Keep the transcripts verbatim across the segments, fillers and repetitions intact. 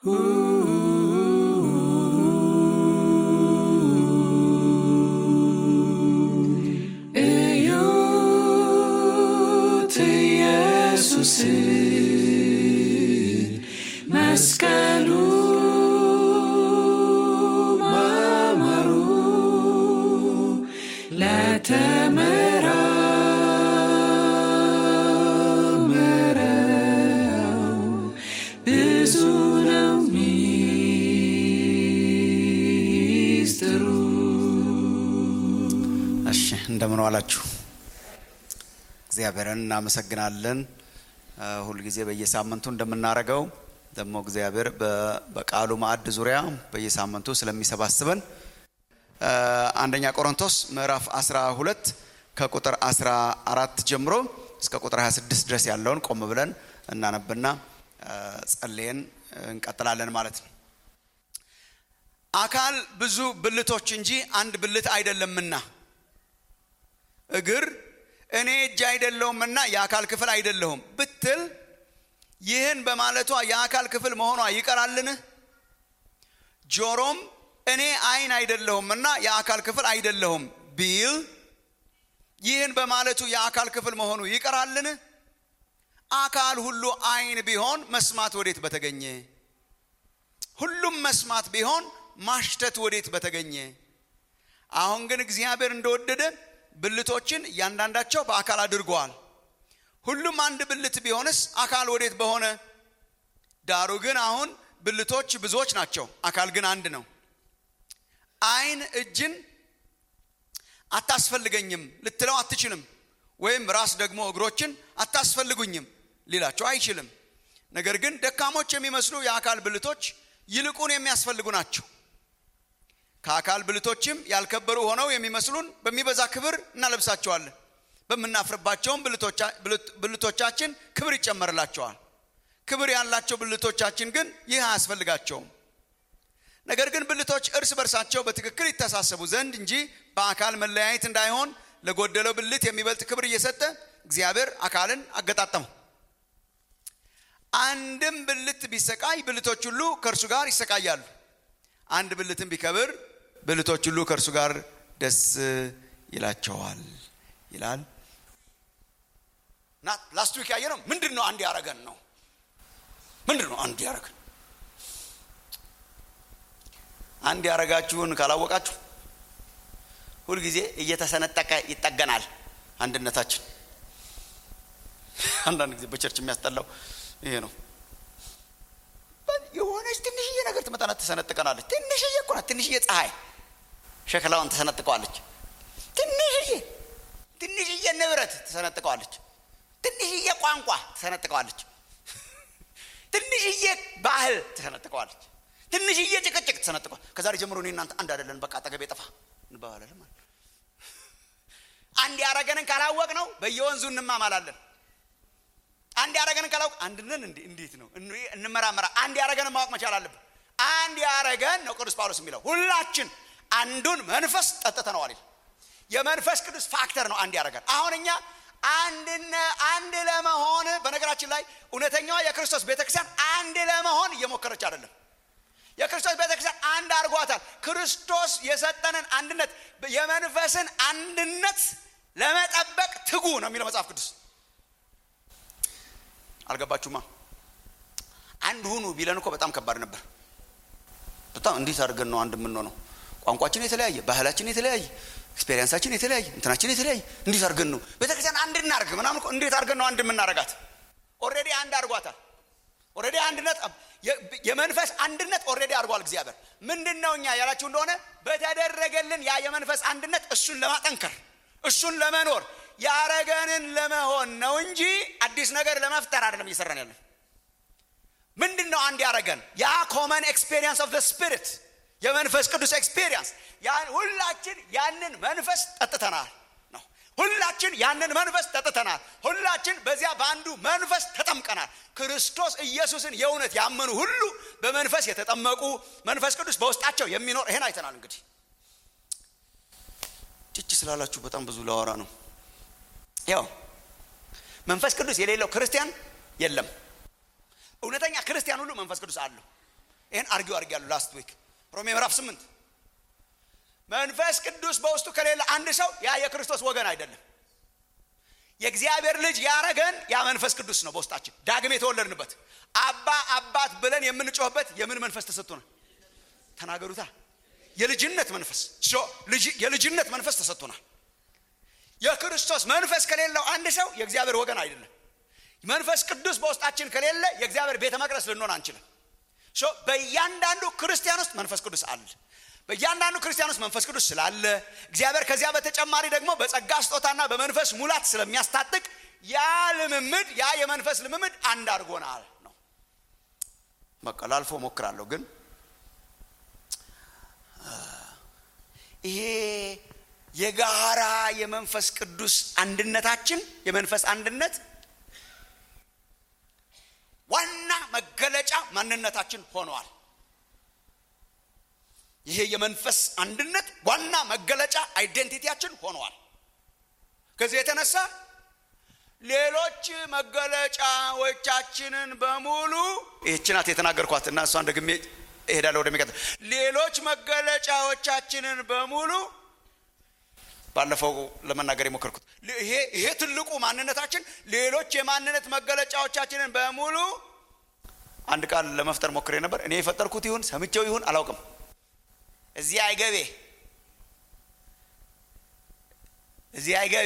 መስቀሉ ማማሩ ለተመራመረው ብዙ ነው ሚስጥሩ። እሺ እንደምን ዋላችሁ? እግዚአብሔርን እናመሰግናለን። ሁሉ ጊዜ በየሳምንቱ እንደምናረጋው ደግሞ እግዚአብሔር በቃሉ ማዕድ ዙሪያ በየሳምንቱ ስለሚሰባስበን አንደኛ ቆሮንቶስ ምዕራፍ አስራ ሁለት ከቁጥር አስራ አራት ጀምሮ እስከ ቁጥር ሃያ ስድስት ድረስ ያለውን ቆም ብለን እናነብና ጸልየን እንቀጥላለን ማለት ነው። አካል ብዙ ብልቶች እንጂ አንድ ብልት አይደለምና እግር እኔ እጅ አይደለሁምና የአካል ክፍል አይደለሁም ብትል ይህን በማለቷ የአካል ክፍል መሆኗ ይቀራልን? ጆሮም እኔ አይን አይደለሁምና የአካል ክፍል አይደለሁም ቢል ይህን በማለቱ የአካል ክፍል መሆኑ ይቀራልን? አካል ሁሉ አይን ቢሆን መስማት ወዴት በተገኘ? ሁሉም መስማት ቢሆን ማሽተት ወዴት በተገኘ? አሁን ግን እግዚአብሔር እንደወደደ ብልቶችን ያንዳንዳቸው በአካል አድርጓል። ሁሉም አንድ ብልት ቢሆንስ አካል ወዴት በሆነ? ዳሩ ግን አሁን ብልቶች ብዙዎች ናቸው፣ አካል ግን አንድ ነው። አይን እጅን አታስፈልገኝም ልትለው አትችልም፣ ወይም ራስ ደግሞ እግሮችን አታስፈልጉኝም ሊላቸው አይችልም። ነገር ግን ደካሞች የሚመስሉ የአካል ብልቶች ይልቁን የሚያስፈልጉ ናቸው። ከአካል ብልቶችም ያልከበሩ ሆነው የሚመስሉን በሚበዛ ክብር እናለብሳቸዋለን፣ በመናፍርባቸውም ብልቶቻችን ክብር ይጨመርላቸዋል። ክብር ያላቸው ብልቶቻችን ግን ይህ አያስፈልጋቸውም። ነገር ግን ብልቶች እርስ በርሳቸው በትክክል ይተሳሰቡ ዘንድ እንጂ በአካል መለያየት እንዳይሆን ለጎደለው ብልት የሚበልጥ ክብር እየሰጠ እግዚአብሔር አካልን አገጣጠመው። አንድም ብልት ቢሰቃይ ብልቶች ሁሉ ከእርሱ ጋር ይሰቃያሉ። አንድ ብልትም ቢከብር ብልቶች ሁሉ ከእርሱ ጋር ደስ ይላቸዋል ይላል። ና ላስት ዊክ ያየነው ምንድነው አንድ ያረገን ነው። ምንድነው አንድ ያረገን? አንድ ያረጋችሁን ካላወቃችሁ ሁሉ ጊዜ እየተሰነጠቀ ይጠገናል አንድነታችን። አንዳንድ ጊዜ በቸርች የሚያስጠላው ይሄ ነው። የሆነች ትንሽዬ ነገር ትመጣና ተሰነጥቀናለች። ትንሽዬ እኮ ናት፣ ትንሽዬ ፀሐይ ሸክላውን ተሰነጥቀዋለች። ትንሽዬ ትንሽዬ ንብረት ተሰነጥቀዋለች። ትንሽዬ ቋንቋ ተሰነጥቀዋለች። ትንሽዬ ባህል ተሰነጥቀዋለች። ትንሽዬ ጭቅጭቅ ተሰነጥቀዋለች። ከዛሬ ጀምሮ እኔ እናንተ አንድ አይደለን፣ በቃ አጠገቤ ጠፋ እንባባላለን ማለት። አንድ ያረገንን ካላወቅ ነው በየወንዙ እንማማላለን። አንድ ያረገንን ካላወቅ አንድነን እንዴት ነው እንመራመራ? አንድ ያረገንን ማወቅ መቻል አለብን። አንድ ያረገን ነው ቅዱስ ጳውሎስ የሚለው ሁላችን አንዱን መንፈስ ጠጥተናል። የመንፈስ ቅዱስ ፋክተር ነው አንድ ያረገን። አሁን እኛ አንድነ አንድ ለመሆን በነገራችን ላይ እውነተኛዋ የክርስቶስ ቤተክርስቲያን አንድ ለመሆን እየሞከረች አይደለም። የክርስቶስ ቤተክርስቲያን አንድ አርጓታል። ክርስቶስ የሰጠንን አንድነት የመንፈስን አንድነት ለመጠበቅ ትጉ ነው የሚለው መጽሐፍ ቅዱስ። አልገባችሁማ? አንድ ሁኑ ቢለን እኮ በጣም ከባድ ነበር። በጣም እንዴት አድርገን ነው አንድ የምንሆነው? ቋንቋችን የተለያየ፣ ባህላችን የተለያየ፣ ኤክስፒሪየንሳችን የተለያየ፣ እንትናችን የተለያየ። እንዴት አድርገን ነው ቤተክርስቲያን አንድ እናርግ ምናምን እኮ እንዴት አድርገን ነው አንድ የምናረጋት? ኦሬዲ አንድ አርጓታል። ኦሬዲ አንድነት የመንፈስ አንድነት ኦሬዲ አርጓል እግዚአብሔር። ምንድነው እኛ ያላችሁ እንደሆነ በተደረገልን ያ የመንፈስ አንድነት እሱን ለማጠንከር እሱን ለመኖር ያረገንን ለመሆን ነው እንጂ አዲስ ነገር ለመፍጠር አይደለም እየሰራን ያለን። ምንድነው አንድ ያረገን? ያ ኮመን ኤክስፒሪየንስ ኦፍ ዘ ስፒሪት፣ የመንፈስ ቅዱስ ኤክስፒሪየንስ። ያን ሁላችን ያንን መንፈስ ጠጥተናል ነው። ሁላችን ያንን መንፈስ ጠጥተናል። ሁላችን በዚያ ባንዱ መንፈስ ተጠምቀናል። ክርስቶስ ኢየሱስን የእውነት ያመኑ ሁሉ በመንፈስ የተጠመቁ መንፈስ ቅዱስ በውስጣቸው የሚኖር ይሄን አይተናል። እንግዲህ ጭጭ ስላላችሁ በጣም ብዙ ላወራ ነው። ያው መንፈስ ቅዱስ የሌለው ክርስቲያን የለም። እውነተኛ ክርስቲያን ሁሉ መንፈስ ቅዱስ አለው። ይሄን አርጊው አርጊያለሁ ላስት ዊክ ሮሜ ምዕራፍ ስምንት መንፈስ ቅዱስ በውስጡ ከሌለ አንድ ሰው ያ የክርስቶስ ወገን አይደለም። የእግዚአብሔር ልጅ ያረገን ያ መንፈስ ቅዱስ ነው በውስጣችን ዳግም የተወለድንበት አባ አባት ብለን የምንጮህበት የምን መንፈስ ተሰጥቶናል? ተናገሩታ። የልጅነት መንፈስ ሶ ልጅ የልጅነት መንፈስ ተሰጥቶናል። የክርስቶስ መንፈስ ከሌለው አንድ ሰው የእግዚአብሔር ወገን አይደለም። መንፈስ ቅዱስ በውስጣችን ከሌለ የእግዚአብሔር ቤተ መቅደስ ልንሆን አንችልም። ሶ በእያንዳንዱ ክርስቲያን ውስጥ መንፈስ ቅዱስ አለ። በእያንዳንዱ ክርስቲያን ውስጥ መንፈስ ቅዱስ ስላለ እግዚአብሔር ከዚያ በተጨማሪ ደግሞ በጸጋ ስጦታና በመንፈስ ሙላት ስለሚያስታጥቅ ያ ልምምድ ያ የመንፈስ ልምምድ አንድ አድርጎናል ነው። በቃ ላልፎ ሞክራለሁ ግን ይሄ የጋራ የመንፈስ ቅዱስ አንድነታችን የመንፈስ አንድነት ዋና መገለጫ ማንነታችን ሆኗል። ይሄ የመንፈስ አንድነት ዋና መገለጫ አይደንቲቲያችን ሆኗል። ከዚህ የተነሳ ሌሎች መገለጫዎቻችንን በሙሉ እቺናት የተናገርኳትና እሷን ደግሜ እሄዳለሁ ወደሚቀጥለው ሌሎች መገለጫዎቻችንን በሙሉ ባለፈው ለመናገር የሞከርኩት ይሄ ይሄ ትልቁ ማንነታችን ሌሎች የማንነት መገለጫዎቻችንን በሙሉ አንድ ቃል ለመፍጠር ሞክሬ ነበር። እኔ የፈጠርኩት ይሁን ሰምቼው ይሁን አላውቅም። እዚህ አይገቤ እዚህ አይገቤ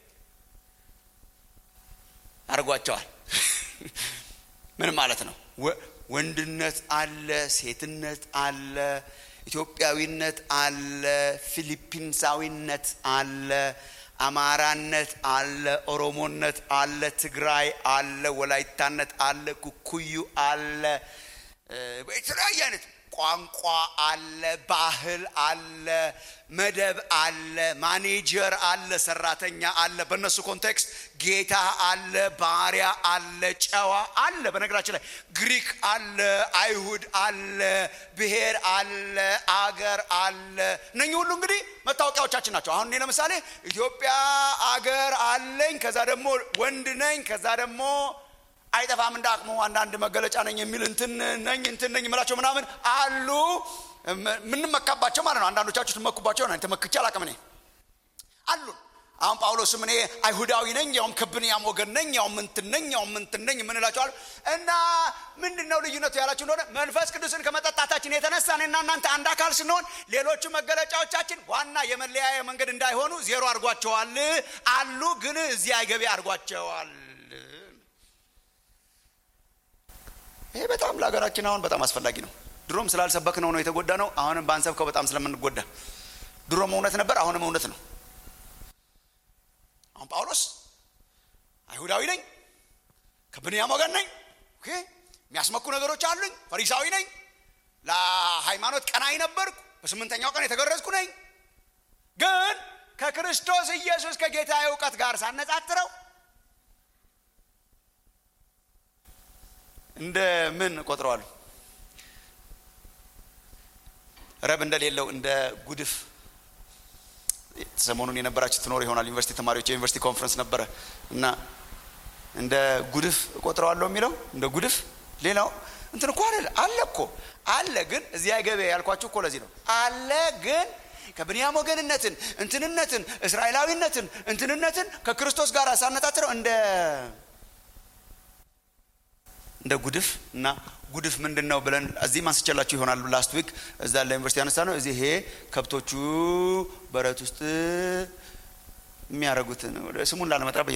አርጓቸዋል። ምን ማለት ነው? ወንድነት አለ፣ ሴትነት አለ፣ ኢትዮጵያዊነት አለ፣ ፊሊፒንሳዊነት አለ፣ አማራነት አለ፣ ኦሮሞነት አለ፣ ትግራይ አለ፣ ወላይታነት አለ፣ ኩኩዩ አለ፣ የተለያየ አይነት ቋንቋ አለ፣ ባህል አለ፣ መደብ አለ፣ ማኔጀር አለ፣ ሰራተኛ አለ፣ በእነሱ ኮንቴክስት ጌታ አለ፣ ባሪያ አለ፣ ጨዋ አለ። በነገራችን ላይ ግሪክ አለ፣ አይሁድ አለ፣ ብሔር አለ፣ አገር አለ። እነኚህ ሁሉ እንግዲህ መታወቂያዎቻችን ናቸው። አሁን እኔ ለምሳሌ ኢትዮጵያ አገር አለኝ፣ ከዛ ደግሞ ወንድ ነኝ፣ ከዛ ደግሞ አይጠፋም እንዳቅሙ አንዳንድ መገለጫ ነኝ የሚል እንትን ነኝ እንትን ነኝ የምላቸው ምናምን አሉ። ምን መካባቸው ማለት ነው። አንዳንዶቻችሁ ተመኩባቸው ነው። ተመክቼ አላቅም እኔ አሉ። አሁን ጳውሎስም እኔ አይሁዳዊ ነኝ ያውም ከብንያም ወገን ነኝ ያውም እንትን ነኝ ያውም እንትን ነኝ ምን እላቸዋለሁ። እና ምንድነው ልዩነቱ ያላችሁ እንደሆነ መንፈስ ቅዱስን ከመጠጣታችን የተነሳ እኔና እናንተ አንድ አካል ስንሆን ሌሎቹ መገለጫዎቻችን ዋና የመለያየ መንገድ እንዳይሆኑ ዜሮ አድርጓቸዋል አሉ። ግን እዚህ አይገቢ አድርጓቸዋል። ይሄ በጣም ለሀገራችን አሁን በጣም አስፈላጊ ነው። ድሮም ስላልሰበክነው ነው የተጎዳ ነው። አሁንም ባንሰብከው በጣም ስለምንጎዳ ድሮም እውነት ነበር፣ አሁንም እውነት ነው። አሁን ጳውሎስ አይሁዳዊ ነኝ፣ ከብንያም ወገን ነኝ፣ ኦኬ የሚያስመኩ ነገሮች አሉኝ፣ ፈሪሳዊ ነኝ፣ ለሃይማኖት ቀናይ ነበርኩ፣ በስምንተኛው ቀን የተገረዝኩ ነኝ። ግን ከክርስቶስ ኢየሱስ ከጌታ ዕውቀት ጋር ሳነጻጽረው እንደ ምን ቆጥረዋል? ረብ እንደሌለው እንደ ጉድፍ። ሰሞኑን የነበራችሁ ትኖር ይሆናል ዩኒቨርሲቲ ተማሪዎች የዩኒቨርሲቲ ኮንፈረንስ ነበረ እና እንደ ጉድፍ ቆጥረዋለሁ የሚለው እንደ ጉድፍ። ሌላው እንትን እኮ አይደል አለ እኮ አለ። ግን እዚህ አይገበ ያልኳችሁ እኮ ለዚህ ነው አለ። ግን ከብንያም ወገንነትን እንትንነትን እስራኤላዊነትን እንትንነትን ከክርስቶስ ጋር ሳነጻጽረው እንደ እንደ ጉድፍ። እና ጉድፍ ምንድነው ብለን እዚህ ማስጨላችሁ ይሆናል ላስት ዊክ እዛ ለዩኒቨርሲቲ ያነሳ ነው። እዚህ ይሄ ከብቶቹ በረት ውስጥ የሚያረጉት ስሙን ላለመጥራት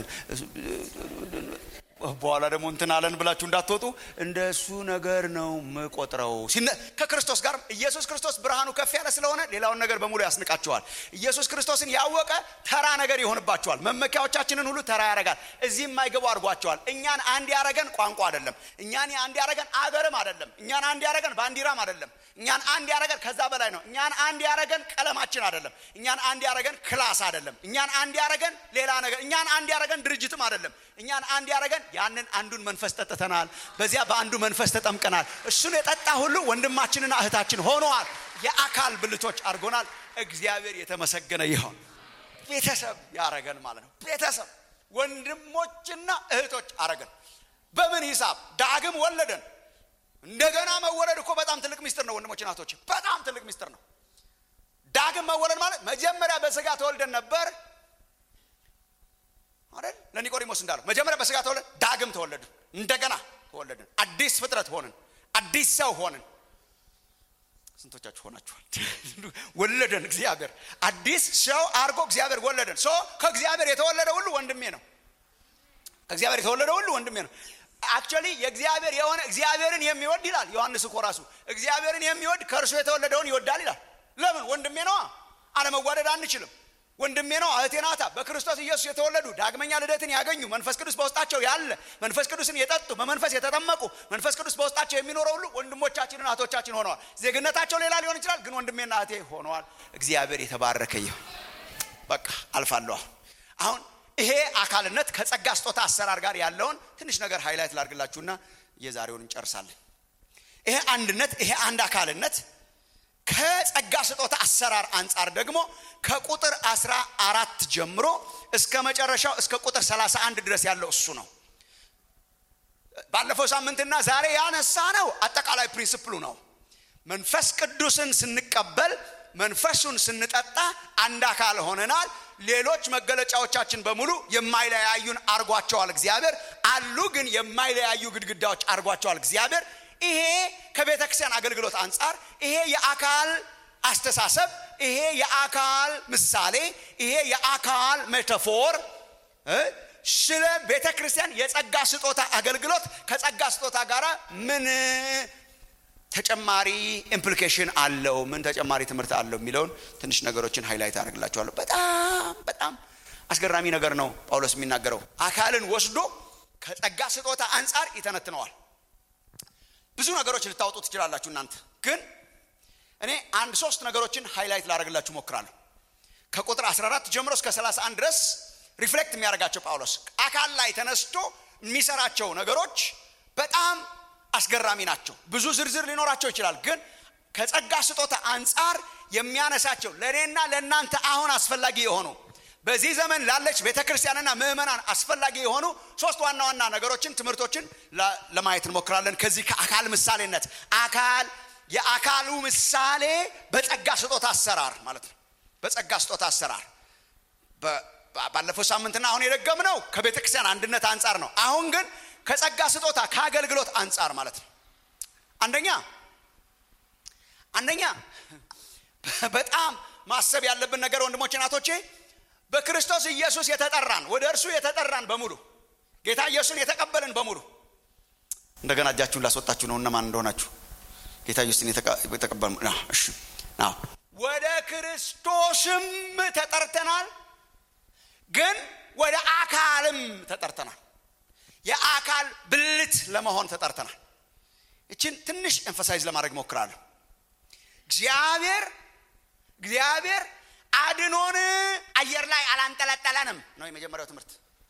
በኋላ ደግሞ እንትን አለን ብላችሁ እንዳትወጡ እንደሱ ነገር ነው መቆጥረው። ከክርስቶስ ጋር ኢየሱስ ክርስቶስ ብርሃኑ ከፍ ያለ ስለሆነ ሌላውን ነገር በሙሉ ያስንቃቸዋል። ኢየሱስ ክርስቶስን ያወቀ ተራ ነገር ይሆንባቸዋል። መመኪያዎቻችንን ሁሉ ተራ ያረጋል። እዚህ የማይገቡ አድርጓቸዋል። እኛን አንድ ያረገን ቋንቋ አይደለም። እኛን አንድ ያረገን አገርም አይደለም። እኛን አንድ ያረገን ባንዲራም አይደለም። እኛን አንድ ያረገን ከዛ በላይ ነው። እኛን አንድ ያረገን ቀለማችን አይደለም። እኛን አንድ ያረገን ክላስ አይደለም። እኛን አንድ ያረገን ሌላ ነገር። እኛን አንድ ያረገን ድርጅትም አይደለም። እኛን አንድ ያረገን ያንን አንዱን መንፈስ ተጠተናል። በዚያ በአንዱ መንፈስ ተጠምቀናል። እሱን የጠጣ ሁሉ ወንድማችንና እህታችን ሆነዋል። የአካል ብልቶች አድርጎናል። እግዚአብሔር የተመሰገነ ይሁን። ቤተሰብ ያረገን ማለት ነው። ቤተሰብ ወንድሞችና እህቶች አረገን። በምን ሂሳብ? ዳግም ወለደን። እንደገና መወለድ እኮ በጣም ትልቅ ሚስጥር ነው ወንድሞች እናቶች፣ በጣም ትልቅ ሚስጥር ነው። ዳግም መወለድ ማለት መጀመሪያ በስጋ ተወልደን ነበር አይደል? ለኒቆዲሞስ እንዳለው መጀመሪያ በስጋ ተወልደን ዳግም ተወለድን፣ እንደገና ተወለድን፣ አዲስ ፍጥረት ሆንን፣ አዲስ ሰው ሆንን። ስንቶቻችሁ ሆናችኋል? ወለደን እግዚአብሔር፣ አዲስ ሰው አርጎ እግዚአብሔር ወለደን። ሶ ከእግዚአብሔር የተወለደ ሁሉ ወንድሜ ነው። ከእግዚአብሔር የተወለደ ሁሉ ወንድሜ ነው። አክቹአሊ የእግዚአብሔር የሆነ እግዚአብሔርን የሚወድ ይላል ዮሐንስ እኮ ራሱ እግዚአብሔርን የሚወድ ከእርሱ የተወለደውን ይወዳል ይላል። ለምን? ወንድሜ ነው። አለመዋደድ አንችልም። ወንድሜ ነው፣ እህቴ ናታ። በክርስቶስ ኢየሱስ የተወለዱ ዳግመኛ ልደትን ያገኙ መንፈስ ቅዱስ በውስጣቸው ያለ መንፈስ ቅዱስን የጠጡ በመንፈስ የተጠመቁ መንፈስ ቅዱስ በውስጣቸው የሚኖረው ሁሉ ወንድሞቻችንና እህቶቻችን ሆነዋል። ዜግነታቸው ሌላ ሊሆን ይችላል፣ ግን ወንድሜና እህቴ ሆነዋል። እግዚአብሔር የተባረከ ይሁን። በቃ አልፋለሁ። አሁን ይሄ አካልነት ከጸጋ ስጦታ አሰራር ጋር ያለውን ትንሽ ነገር ሃይላይት ላድርግላችሁና የዛሬውን እንጨርሳለን። ይሄ አንድነት፣ ይሄ አንድ አካልነት ከጸጋ ስጦታ አሰራር አንፃር ደግሞ ከቁጥር አስራ አራት ጀምሮ እስከ መጨረሻው እስከ ቁጥር ሰላሳ አንድ ድረስ ያለው እሱ ነው። ባለፈው ሳምንትና ዛሬ ያነሳ ነው አጠቃላይ ፕሪንሲፕሉ ነው። መንፈስ ቅዱስን ስንቀበል መንፈሱን ስንጠጣ አንድ አካል ሆነናል። ሌሎች መገለጫዎቻችን በሙሉ የማይለያዩን አርጓቸዋል እግዚአብሔር አሉ፣ ግን የማይለያዩ ግድግዳዎች አርጓቸዋል እግዚአብሔር። ይሄ ከቤተ ክርስቲያን አገልግሎት አንፃር ይሄ የአካል አስተሳሰብ፣ ይሄ የአካል ምሳሌ፣ ይሄ የአካል ሜታፎር ስለ ቤተ ክርስቲያን የጸጋ ስጦታ አገልግሎት ከጸጋ ስጦታ ጋር ምን ተጨማሪ ኢምፕሊኬሽን አለው፣ ምን ተጨማሪ ትምህርት አለው የሚለውን ትንሽ ነገሮችን ሃይላይት አደርግላችኋለሁ። በጣም በጣም አስገራሚ ነገር ነው ጳውሎስ የሚናገረው። አካልን ወስዶ ከጸጋ ስጦታ አንፃር ይተነትነዋል። ብዙ ነገሮች ልታወጡ ትችላላችሁ እናንተ፣ ግን እኔ አንድ ሶስት ነገሮችን ሃይላይት ላደርግላችሁ ሞክራለሁ። ከቁጥር አስራ አራት ጀምሮ እስከ ሰላሳ አንድ ድረስ ሪፍሌክት የሚያደርጋቸው ጳውሎስ አካል ላይ ተነስቶ የሚሰራቸው ነገሮች በጣም አስገራሚ ናቸው። ብዙ ዝርዝር ሊኖራቸው ይችላል፣ ግን ከጸጋ ስጦታ አንፃር የሚያነሳቸው ለኔና ለእናንተ አሁን አስፈላጊ የሆኑ በዚህ ዘመን ላለች ቤተክርስቲያንና ምእመናን አስፈላጊ የሆኑ ሶስት ዋና ዋና ነገሮችን ትምህርቶችን ለማየት እንሞክራለን። ከዚህ ከአካል ምሳሌነት አካል የአካሉ ምሳሌ በጸጋ ስጦታ አሰራር ማለት ነው። በጸጋ ስጦታ አሰራር ባለፈው ሳምንትና አሁን የደገምነው ከቤተክርስቲያን አንድነት አንፃር ነው። አሁን ግን ከጸጋ ስጦታ ከአገልግሎት አንፃር ማለት ነው። አንደኛ አንደኛ በጣም ማሰብ ያለብን ነገር ወንድሞቼ እናቶቼ፣ በክርስቶስ ኢየሱስ የተጠራን ወደ እርሱ የተጠራን በሙሉ ጌታ ኢየሱስን የተቀበልን በሙሉ እንደገና እጃችሁን ላስወጣችሁ ነው እነማን እንደሆናችሁ ጌታ ኢየሱስን የተቀበልን ነው። እሺ ነው ወደ ክርስቶስም ተጠርተናል፣ ግን ወደ አካልም ተጠርተናል። የአካል ብልት ለመሆን ተጠርተናል። እቺን ትንሽ ኤምፋሳይዝ ለማድረግ ሞክራለሁ። እግዚአብሔር እግዚአብሔር አድኖን አየር ላይ አላንጠለጠለንም ነው የመጀመሪያው ትምህርት።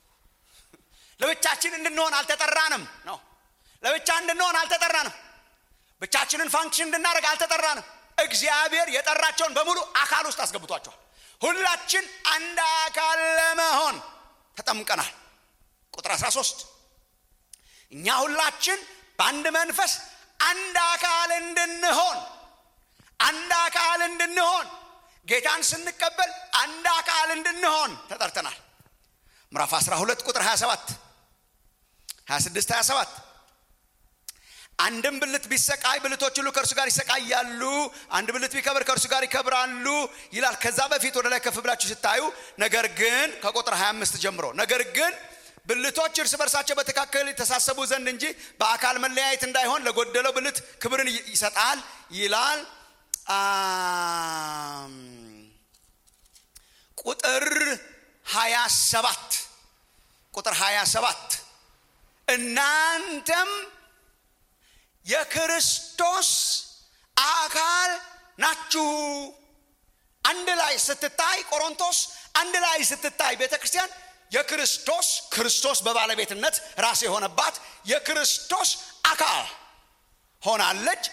ለብቻችን እንድንሆን አልተጠራንም ነው። ለብቻ እንድንሆን አልተጠራንም። ብቻችንን ፋንክሽን እንድናደርግ አልተጠራንም። እግዚአብሔር የጠራቸውን በሙሉ አካል ውስጥ አስገብቷቸዋል። ሁላችን አንድ አካል ለመሆን ተጠምቀናል። ቁጥር አስራ ሶስት እኛ ሁላችን በአንድ መንፈስ አንድ አካል እንድንሆን አንድ አካል እንድንሆን ጌታን ስንቀበል አንድ አካል እንድንሆን ተጠርተናል። ምዕራፍ አስራ ሁለት ቁጥር ሃያ ሰባት ሃያ ስድስት ሃያ ሰባት አንድም ብልት ቢሰቃይ ብልቶች ሁሉ ከእርሱ ጋር ይሰቃያሉ፣ አንድ ብልት ቢከብር ከእርሱ ጋር ይከብራሉ ይላል። ከዛ በፊት ወደ ላይ ከፍ ብላችሁ ስታዩ ነገር ግን ከቁጥር ሃያ አምስት ጀምሮ ነገር ግን ብልቶች እርስ በርሳቸው በትክክል ተሳሰቡ ዘንድ እንጂ በአካል መለያየት እንዳይሆን ለጎደለው ብልት ክብርን ይሰጣል ይላል። ቁጥር ሃያ ሰባት ቁጥር ሃያ ሰባት እናንተም የክርስቶስ አካል ናችሁ። አንድ ላይ ስትታይ ቆሮንቶስ፣ አንድ ላይ ስትታይ ቤተክርስቲያን የክርስቶስ ክርስቶስ በባለቤትነት ራስ የሆነባት የክርስቶስ አካል ሆናለች።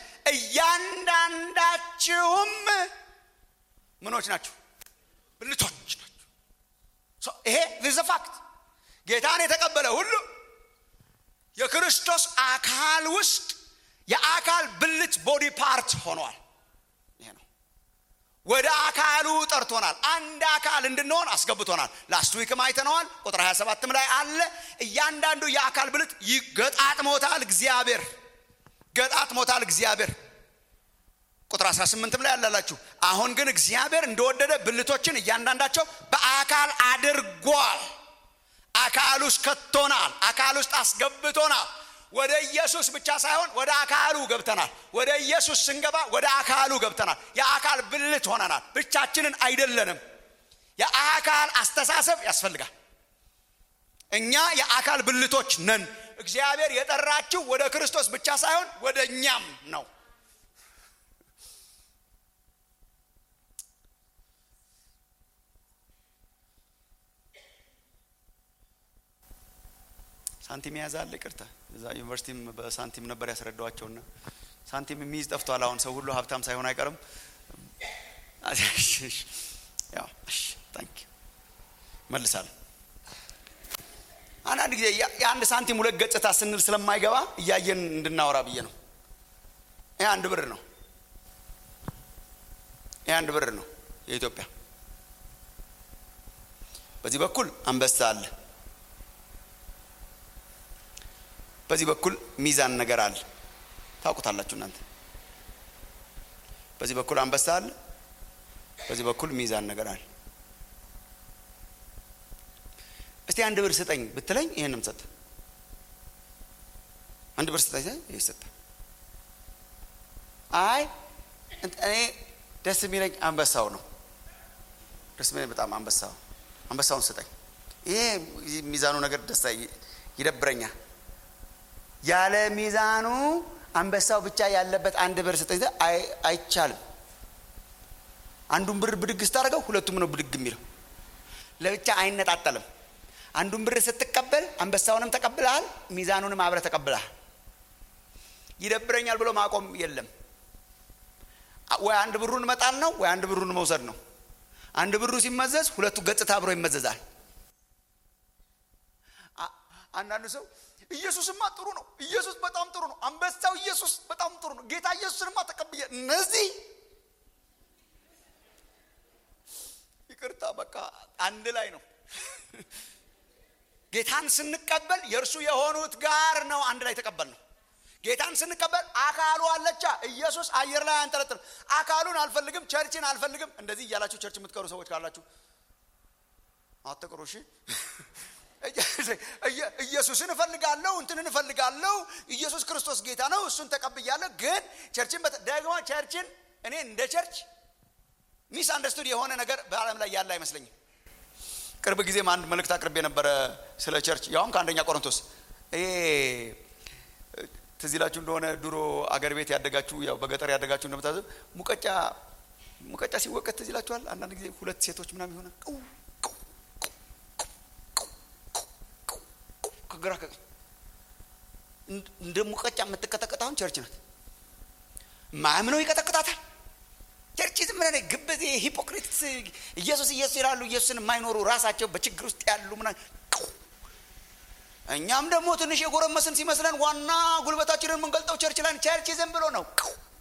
እያንዳንዳችሁም ምኖች ናችሁ? ብልቶች ናችሁ። ይሄ this is a fact። ጌታን የተቀበለ ሁሉ የክርስቶስ አካል ውስጥ የአካል ብልት ቦዲ ፓርት ሆኗል። ይሄ ነው ወደ አካሉ ጠርቶናል። አንድ አካል እንድንሆን አስገብቶናል። ላስት ዊክም አይተነዋል። ቁጥር ሃያ ሰባትም ላይ አለ። እያንዳንዱ የአካል ብልት ይገጣጥሞታል እግዚአብሔር ገጣጥሞታል እግዚአብሔር። ቁጥር አስራ ስምንትም ላይ አላላችሁ። አሁን ግን እግዚአብሔር እንደወደደ ብልቶችን እያንዳንዳቸው በአካል አድርጓል። አካል ውስጥ ከቶናል። አካል ውስጥ አስገብቶናል። ወደ ኢየሱስ ብቻ ሳይሆን ወደ አካሉ ገብተናል። ወደ ኢየሱስ ስንገባ ወደ አካሉ ገብተናል። የአካል ብልት ሆነናል። ብቻችንን አይደለንም። የአካል አስተሳሰብ ያስፈልጋል። እኛ የአካል ብልቶች ነን። እግዚአብሔር የጠራችሁ ወደ ክርስቶስ ብቻ ሳይሆን ወደ እኛም ነው። ሳንቲም ያዛል ይቅርታ። እዛ ዩኒቨርሲቲም በሳንቲም ነበር ያስረዳዋቸውና ሳንቲም የሚይዝ ጠፍቷል። አሁን ሰው ሁሉ ሀብታም ሳይሆን አይቀርም። ያው እሺ ታንክ ዩ መልሳለሁ። አንዳንድ ጊዜ የአንድ ሳንቲም ሁለት ገጽታ ስንል ስለማይገባ እያየን እንድናወራ ብዬ ነው። ይሄ አንድ ብር ነው። ይሄ አንድ ብር ነው የኢትዮጵያ። በዚህ በኩል አንበሳ አለ። በዚህ በኩል ሚዛን ነገር አለ። ታውቁታላችሁ እናንተ። በዚህ በኩል አንበሳ አለ። በዚህ በኩል ሚዛን ነገር አለ። እስቲ አንድ ብር ስጠኝ ብትለኝ ይሄንም ሰጥ። አንድ ብር ስጠኝ ይሄ ሰጥ። አይ እኔ ደስ የሚለኝ አንበሳው ነው። ደስ የሚለኝ በጣም አንበሳው አንበሳውን ስጠኝ። ይሄ ሚዛኑ ነገር ደስ ይደብረኛል። ያለ ሚዛኑ አንበሳው ብቻ ያለበት አንድ ብር ስጠኝ አይቻልም። አንዱን ብር ብድግ ስታደርገው ሁለቱም ነው ብድግ የሚለው። ለብቻ አይነጣጠልም። አንዱን ብር ስትቀበል አንበሳውንም ተቀብለሃል፣ ሚዛኑንም አብረህ ተቀብለሃል። ይደብረኛል ብሎ ማቆም የለም። ወይ አንድ ብሩን መጣል ነው ወይ አንድ ብሩን መውሰድ ነው። አንድ ብሩ ሲመዘዝ ሁለቱ ገጽታ አብሮ ይመዘዛል። አንዳንዱ ሰው ኢየሱስማ ጥሩ ነው፣ ኢየሱስ በጣም ጥሩ ነው፣ አንበሳው ኢየሱስ በጣም ጥሩ ነው፣ ጌታ ኢየሱስንማ ተቀብዬ እነዚህ ይቅርታ በቃ አንድ ላይ ነው። ጌታን ስንቀበል የእርሱ የሆኑት ጋር ነው አንድ ላይ ተቀበል ነው። ጌታን ስንቀበል አካሉ አለቻ። ኢየሱስ አየር ላይ አንጠለጥል። አካሉን አልፈልግም፣ ቸርችን አልፈልግም። እንደዚህ እያላችሁ ቸርች የምትቀሩ ሰዎች ካላችሁ አትቀሩ እሺ። ኢየሱስን እፈልጋለሁ፣ እንትንን እፈልጋለሁ፣ ኢየሱስ ክርስቶስ ጌታ ነው፣ እሱን ተቀብያለሁ። ግን ቸርችን ደግሞ ቸርችን እኔ እንደ ቸርች ሚስ አንደርስቱድ የሆነ ነገር በዓለም ላይ ያለ አይመስለኝም። ቅርብ ጊዜ አንድ መልእክት አቅርቤ የነበረ ስለ ቸርች፣ ያውም ከአንደኛ ቆሮንቶስ። ይሄ ትዝ ይላችሁ እንደሆነ ድሮ አገር ቤት ያደጋችሁ ያው በገጠር ያደጋችሁ እንደምታዘብ ሙቀጫ ሙቀጫ ሲወቀት ትዝ ይላችኋል። አንዳንድ ጊዜ ሁለት ሴቶች ምናምን ይሆናል ከግራ ከ እንደ ሙቀጫ የምትቀጠቀጣውን ቸርች ናት። ማምነው ይቀጠቅጣታል። ቸርች ዝም ብለ ግብዝ ሂፖክሪትስ ኢየሱስ ኢየሱስ ይላሉ፣ ኢየሱስን የማይኖሩ ራሳቸው በችግር ውስጥ ያሉ ምናምን። እኛም ደግሞ ትንሽ የጎረመስን ሲመስለን ዋና ጉልበታችንን የምንገልጠው ቸርች ላይ ቸርች ዝም ብሎ ነው።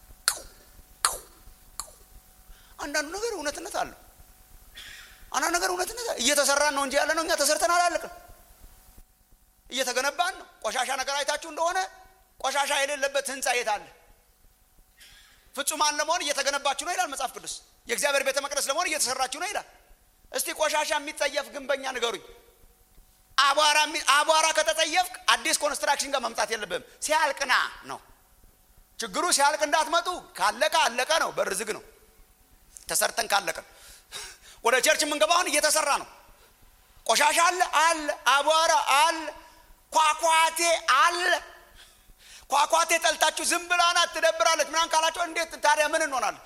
አንዳንዱ ነገር እውነትነት አለው። አንዳንዱ ነገር እውነትነት እየተሰራን ነው እንጂ ያለ ነው። እኛ ተሰርተን አላለቅም፣ እየተገነባን ነው። ቆሻሻ ነገር አይታችሁ እንደሆነ ቆሻሻ የሌለበት ህንጻ የት አለ? ፍጹማን ለመሆን እየተገነባችሁ ነው ይላል መጽሐፍ ቅዱስ። የእግዚአብሔር ቤተ መቅደስ ለመሆን እየተሰራችሁ ነው ይላል። እስቲ ቆሻሻ የሚጠየፍ ግንበኛ ንገሩኝ። አቧራ አቧራ ከተጠየፍክ አዲስ ኮንስትራክሽን ጋር መምጣት የለብህም። ሲያልቅና ነው ችግሩ። ሲያልቅ እንዳትመጡ። ካለቀ አለቀ ነው። በር ዝግ ነው። ተሰርተን ካለቀ ወደ ቸርች የምንገባውን እየተሰራ ነው። ቆሻሻ አለ አለ፣ አቧራ አለ፣ ኳኳቴ አለ። ኳኳቴ ጠልታችሁ ዝም ብላና ትደብራለች ምናን ካላችሁ እንዴት ታዲያ ምን እንሆናለን?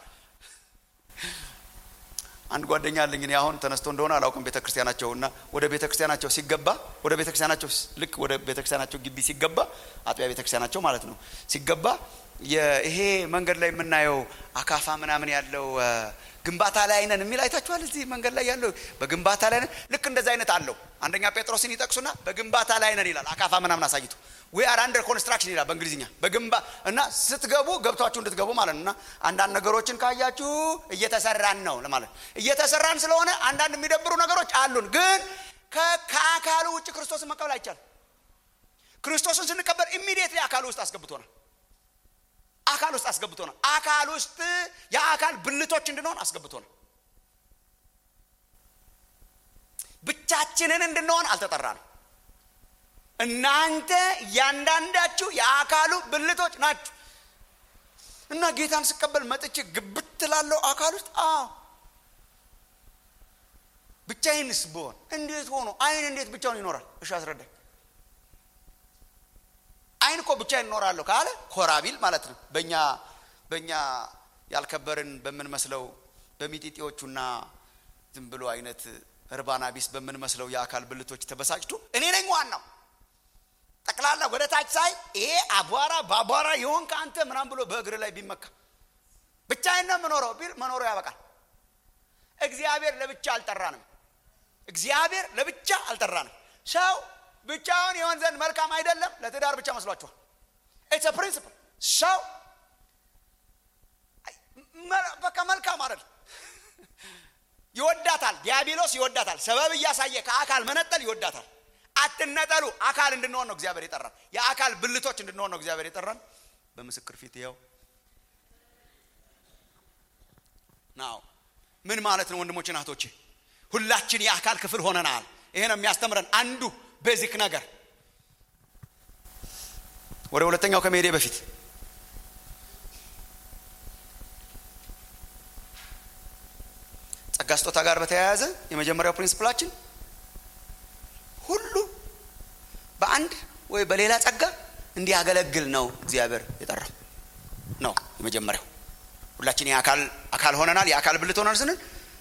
አንድ ጓደኛ አለኝ እኔ አሁን ተነስቶ እንደሆነ አላውቅም። ቤተክርስቲያናቸውና ወደ ቤተክርስቲያናቸው ሲገባ ወደ ቤተክርስቲያናቸው ልክ ወደ ቤተክርስቲያናቸው ግቢ ሲገባ አጥቢያ ቤተክርስቲያናቸው ማለት ነው ሲገባ ይሄ መንገድ ላይ የምናየው አካፋ ምናምን ያለው ግንባታ ላይ ነን የሚል አይታችኋል? እዚህ መንገድ ላይ ያለው በግንባታ ላይ ነን። ልክ እንደዛ አይነት አለው። አንደኛ ጴጥሮስን ይጠቅሱና በግንባታ ላይ ነን ይላል። አካፋ ምናምን አሳይቶ we are under construction ይላል በእንግሊዝኛ። በግንባ እና ስትገቡ ገብታችሁ እንድትገቡ ማለት ነውና አንዳንድ ነገሮችን ካያችሁ እየተሰራን ነው ለማለት። እየተሰራን ስለሆነ አንዳንድ የሚደብሩ ነገሮች አሉን። ግን ከአካሉ ውጭ ክርስቶስን መቀበል አይቻልም። ክርስቶስን ስንቀበል ኢሚዲየትሊ አካሉ ውስጥ አስገብቶናል። አካል ውስጥ አስገብቶናል። አካል ውስጥ የአካል ብልቶች እንድንሆን አስገብቶናል። ብቻችንን እንድንሆን አልተጠራንም። እናንተ ያንዳንዳችሁ የአካሉ ብልቶች ናችሁ። እና ጌታን ስቀበል መጥቼ ግብት ላለው አካል ውስጥ አዎ ብቻዬንስ ብሆን እንዴት ሆኖ አይን እንዴት ብቻውን ይኖራል? እሺ አስረዳኝ። አይን እኮ ብቻዬን እኖራለሁ ካለ ኮራቢል ማለት ነው። በእኛ በእኛ ያልከበርን በምንመስለው በሚጢጢዎቹና ዝም ብሎ አይነት እርባና ቢስ በምንመስለው የአካል ብልቶች ተበሳጭቶ እኔ ነኝ ዋናው ጠቅላላ ወደ ታች ሳይ ይሄ አቧራ ባቧራ ይሆን ካንተ ምናም ብሎ በእግር ላይ ቢመካ ብቻዬን ነው የምኖረው ቢል መኖሩ ያበቃል። እግዚአብሔር ለብቻ አልጠራንም። እግዚአብሔር ለብቻ አልጠራንም። ሰው ብቻውን ይሆን ዘንድ መልካም አይደለም። ለትዳር ብቻ መስሏችኋል? it's a principle። ሰው በቃ መልካም አይደል? ይወዳታል። ዲያብሎስ ይወዳታል። ሰበብ እያሳየ ከአካል መነጠል ይወዳታል። አትነጠሉ። አካል እንድንሆን ነው እግዚአብሔር የጠራን። የአካል ብልቶች እንድንሆን ነው እግዚአብሔር የጠራን። በምስክር ፊት ይኸው ናው ምን ማለት ነው ወንድሞቼ እናቶቼ? ሁላችን የአካል ክፍል ሆነናል። ይሄ ነው የሚያስተምረን አንዱ ቤዚክ ነገር። ወደ ሁለተኛው ከመሄዴ በፊት ጸጋ ስጦታ ጋር በተያያዘ የመጀመሪያው ፕሪንሲፕላችን ሁሉ በአንድ ወይ በሌላ ጸጋ እንዲያገለግል ነው እግዚአብሔር የጠራው ነው የመጀመሪያው። ሁላችን የአካል አካል ሆነናል። የአካል ብልት ሆነናል ስንል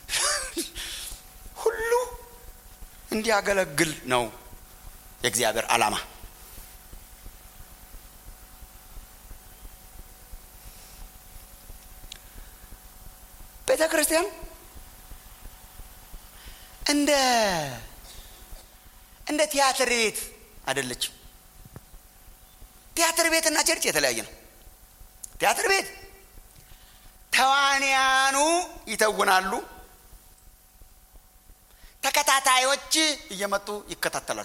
ሁሉ እንዲያገለግል ነው የእግዚአብሔር ዓላማ። ቤተ ክርስቲያን እንደ እንደ ቲያትር ቤት አይደለችም። ቲያትር ቤትና ቸርች የተለያየ ነው። ቲያትር ቤት ተዋንያኑ ይተውናሉ፣ ተከታታዮች እየመጡ ይከታተላሉ።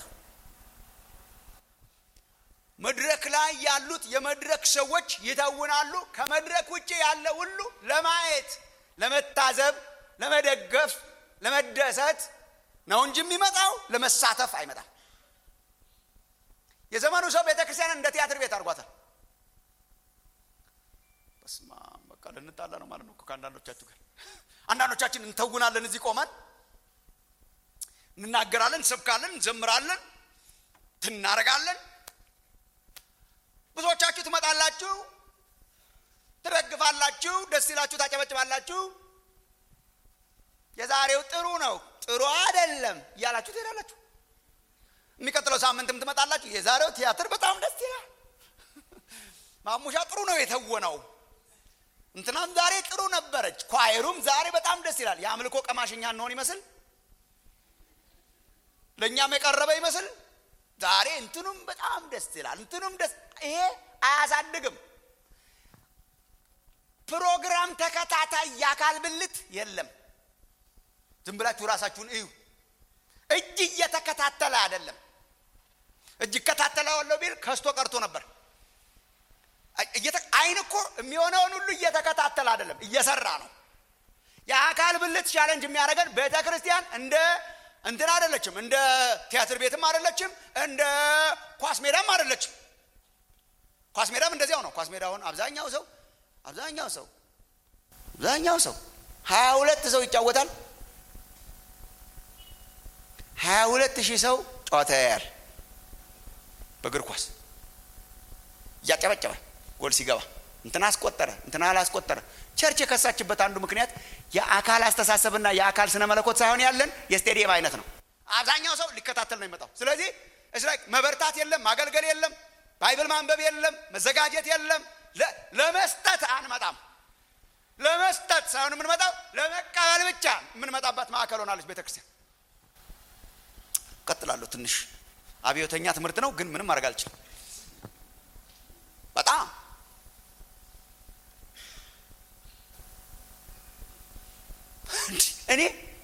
መድረክ ላይ ያሉት የመድረክ ሰዎች ይተውናሉ። ከመድረክ ውጪ ያለ ሁሉ ለማየት፣ ለመታዘብ፣ ለመደገፍ፣ ለመደሰት ነው እንጂ የሚመጣው ለመሳተፍ አይመጣም። የዘመኑ ሰው ቤተክርስቲያን እንደ ቲያትር ቤት አድርጓታል። በስማ በቃ ልንጣላ ነው ማለት ነው ከአንዳንዶቻችሁ ጋር። አንዳንዶቻችን እንተውናለን፣ እዚህ ቆመን እንናገራለን፣ እንሰብካለን፣ እንዘምራለን፣ ትናረጋለን። ብዙዎቻችሁ ትመጣላችሁ፣ ትረግፋላችሁ፣ ደስ ይላችሁ፣ ታጨበጭባላችሁ። የዛሬው ጥሩ ነው፣ ጥሩ አይደለም ያላችሁ ትሄዳላችሁ። የሚቀጥለው ሳምንትም ትመጣላችሁ። የዛሬው ቲያትር በጣም ደስ ይላል፣ ማሙሻ ጥሩ ነው የተወነው፣ እንትናም ዛሬ ጥሩ ነበረች፣ ኳየሩም ዛሬ በጣም ደስ ይላል። የአምልኮ ቀማሽኛ እንሆን ይመስል፣ ለኛም የቀረበ ይመስል ዛሬ እንትኑም በጣም ደስ ይላል፣ እንትኑም ደስ። ይሄ አያሳድግም። ፕሮግራም ተከታታይ የአካል ብልት የለም። ዝም ብላችሁ ራሳችሁን እዩ። እጅ እየተከታተለ አይደለም። እጅ ከተከታተለው ቢል ከስቶ ቀርቶ ነበር። አይን እኮ የሚሆነውን ሁሉ እየተከታተለ አይደለም፣ እየሰራ ነው። የአካል ብልት ቻሌንጅ የሚያደርገን ቤተክርስቲያን እንደ እንትን አይደለችም፣ እንደ ቲያትር ቤትም አይደለችም፣ እንደ ኳስ ሜዳም አይደለችም። ኳስ ሜዳም እንደዚያው ነው። ኳስ ሜዳውን አብዛኛው ሰው አብዛኛው ሰው አብዛኛው ሰው ሀያ ሁለት ሰው ይጫወታል። ሀያ ሁለት ሺህ ሰው ጨዋታ ያያል በእግር ኳስ ያጨበጨበ ጎል ሲገባ እንትና አስቆጠረ እንትና አላስቆጠረ። ቸርች የከሳችበት አንዱ ምክንያት የአካል አስተሳሰብና የአካል ስነ መለኮት ሳይሆን ያለን የስቴዲየም አይነት ነው። አብዛኛው ሰው ሊከታተል ነው የሚመጣው። ስለዚህ እስራኤል መበርታት የለም፣ ማገልገል የለም፣ ባይብል ማንበብ የለም፣ መዘጋጀት የለም፣ ለመስጠት አንመጣም። ለመስጠት ሳይሆን የምንመጣው ለመቀበል ብቻ የምንመጣበት ማዕከል ሆናለች ቤተክርስቲያን። ቀጥላለሁ። ትንሽ አብዮተኛ ትምህርት ነው ግን ምንም ማድረግ አልችልም። በጣም እኔ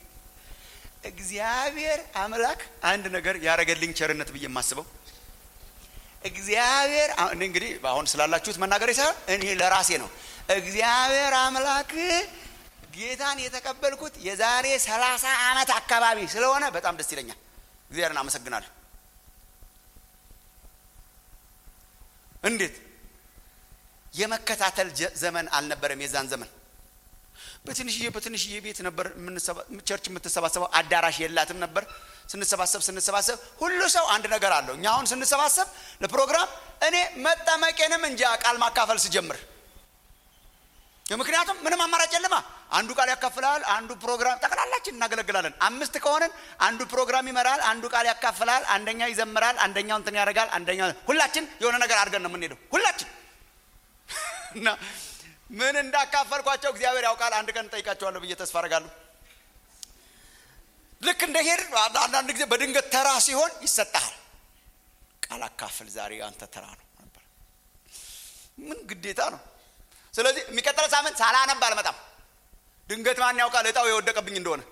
እግዚአብሔር አምላክ አንድ ነገር ያረገልኝ ቸርነት ብዬ የማስበው እግዚአብሔር እንግዲህ አሁን ስላላችሁት መናገር ሳይሆን እኔ ለራሴ ነው። እግዚአብሔር አምላክ ጌታን የተቀበልኩት የዛሬ ሰላሳ አመት አካባቢ ስለሆነ በጣም ደስ ይለኛል። እግዚአብሔርን አመሰግናለሁ። እንዴት የመከታተል ዘመን አልነበረም የዛን ዘመን። በትንሽዬ በትንሽዬ ቤት ነበር ቸርች የምትሰባሰበው፣ አዳራሽ የላትም ነበር። ስንሰባሰብ ስንሰባሰብ ሁሉ ሰው አንድ ነገር አለው። እኛ አሁን ስንሰባሰብ ለፕሮግራም እኔ መጠመቄንም እንጂ ቃል ማካፈል ስጀምር ምክንያቱም ምንም አማራጭ የለማ። አንዱ ቃል ያካፍላል፣ አንዱ ፕሮግራም ጠቅላላችን እናገለግላለን። አምስት ከሆነን አንዱ ፕሮግራም ይመራል፣ አንዱ ቃል ያካፍላል፣ አንደኛው ይዘምራል፣ አንደኛው እንትን ያደርጋል፣ አንደኛው ሁላችን የሆነ ነገር አድርገን ነው የምንሄደው ሁላችን። እና ምን እንዳካፈልኳቸው እግዚአብሔር ያውቃል። አንድ ቀን ጠይቃቸዋለሁ ብዬ ተስፋ አደርጋለሁ። ልክ እንደሄድ አንዳንድ ጊዜ በድንገት ተራ ሲሆን ይሰጣል። ቃል አካፍል ዛሬ አንተ ተራ ነው ነበር። ምን ግዴታ ነው። ስለዚህ የሚቀጥለው ሳምንት ሳላነብ አልመጣም። ድንገት ማን ያውቃል እጣው የወደቀብኝ እንደሆነ።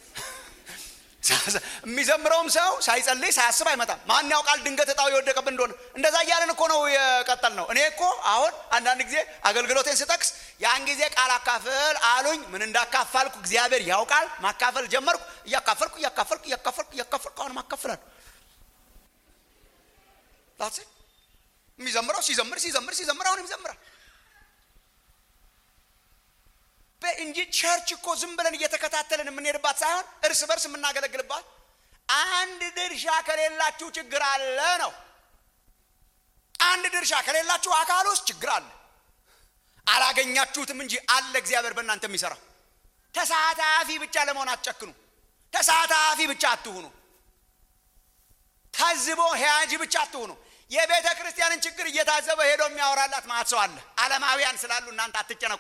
የሚዘምረውም ሰው ሳይጸልይ ሳያስብ አይመጣም። ማን ያውቃል ድንገት እጣው የወደቀብኝ እንደሆነ። እንደዛ እያለን እኮ ነው የቀጠል ነው። እኔ እኮ አሁን አንዳንድ ጊዜ አገልግሎቴን ስጠቅስ ያን ጊዜ ቃል አካፍል አሉኝ። ምን እንዳካፈልኩ እግዚአብሔር ያውቃል። ማካፈል ጀመርኩ። እያካፈልኩ እያካፈልኩ እያካፈልኩ እያካፈልኩ አሁን ማካፈላል። ታስ የሚዘምረው ሲዘምር ሲዘምር ሲዘምር አሁን ይዘምራል እንጂ ቸርች እኮ ዝም ብለን እየተከታተልን የምንሄድባት ሳይሆን እርስ በርስ የምናገለግልባት። አንድ ድርሻ ከሌላችሁ ችግር አለ ነው። አንድ ድርሻ ከሌላችሁ አካል ውስጥ ችግር አለ። አላገኛችሁትም እንጂ አለ እግዚአብሔር በእናንተ የሚሰራ። ተሳታፊ ብቻ ለመሆን አትጨክኑ። ተሳታፊ ብቻ አትሁኑ። ታዝቦ ሄያጅ ብቻ አትሁኑ። የቤተ ክርስቲያንን ችግር እየታዘበ ሄዶ የሚያወራላት ማለት ሰው አለ። ዓለማውያን ስላሉ እናንተ አትጨነቁ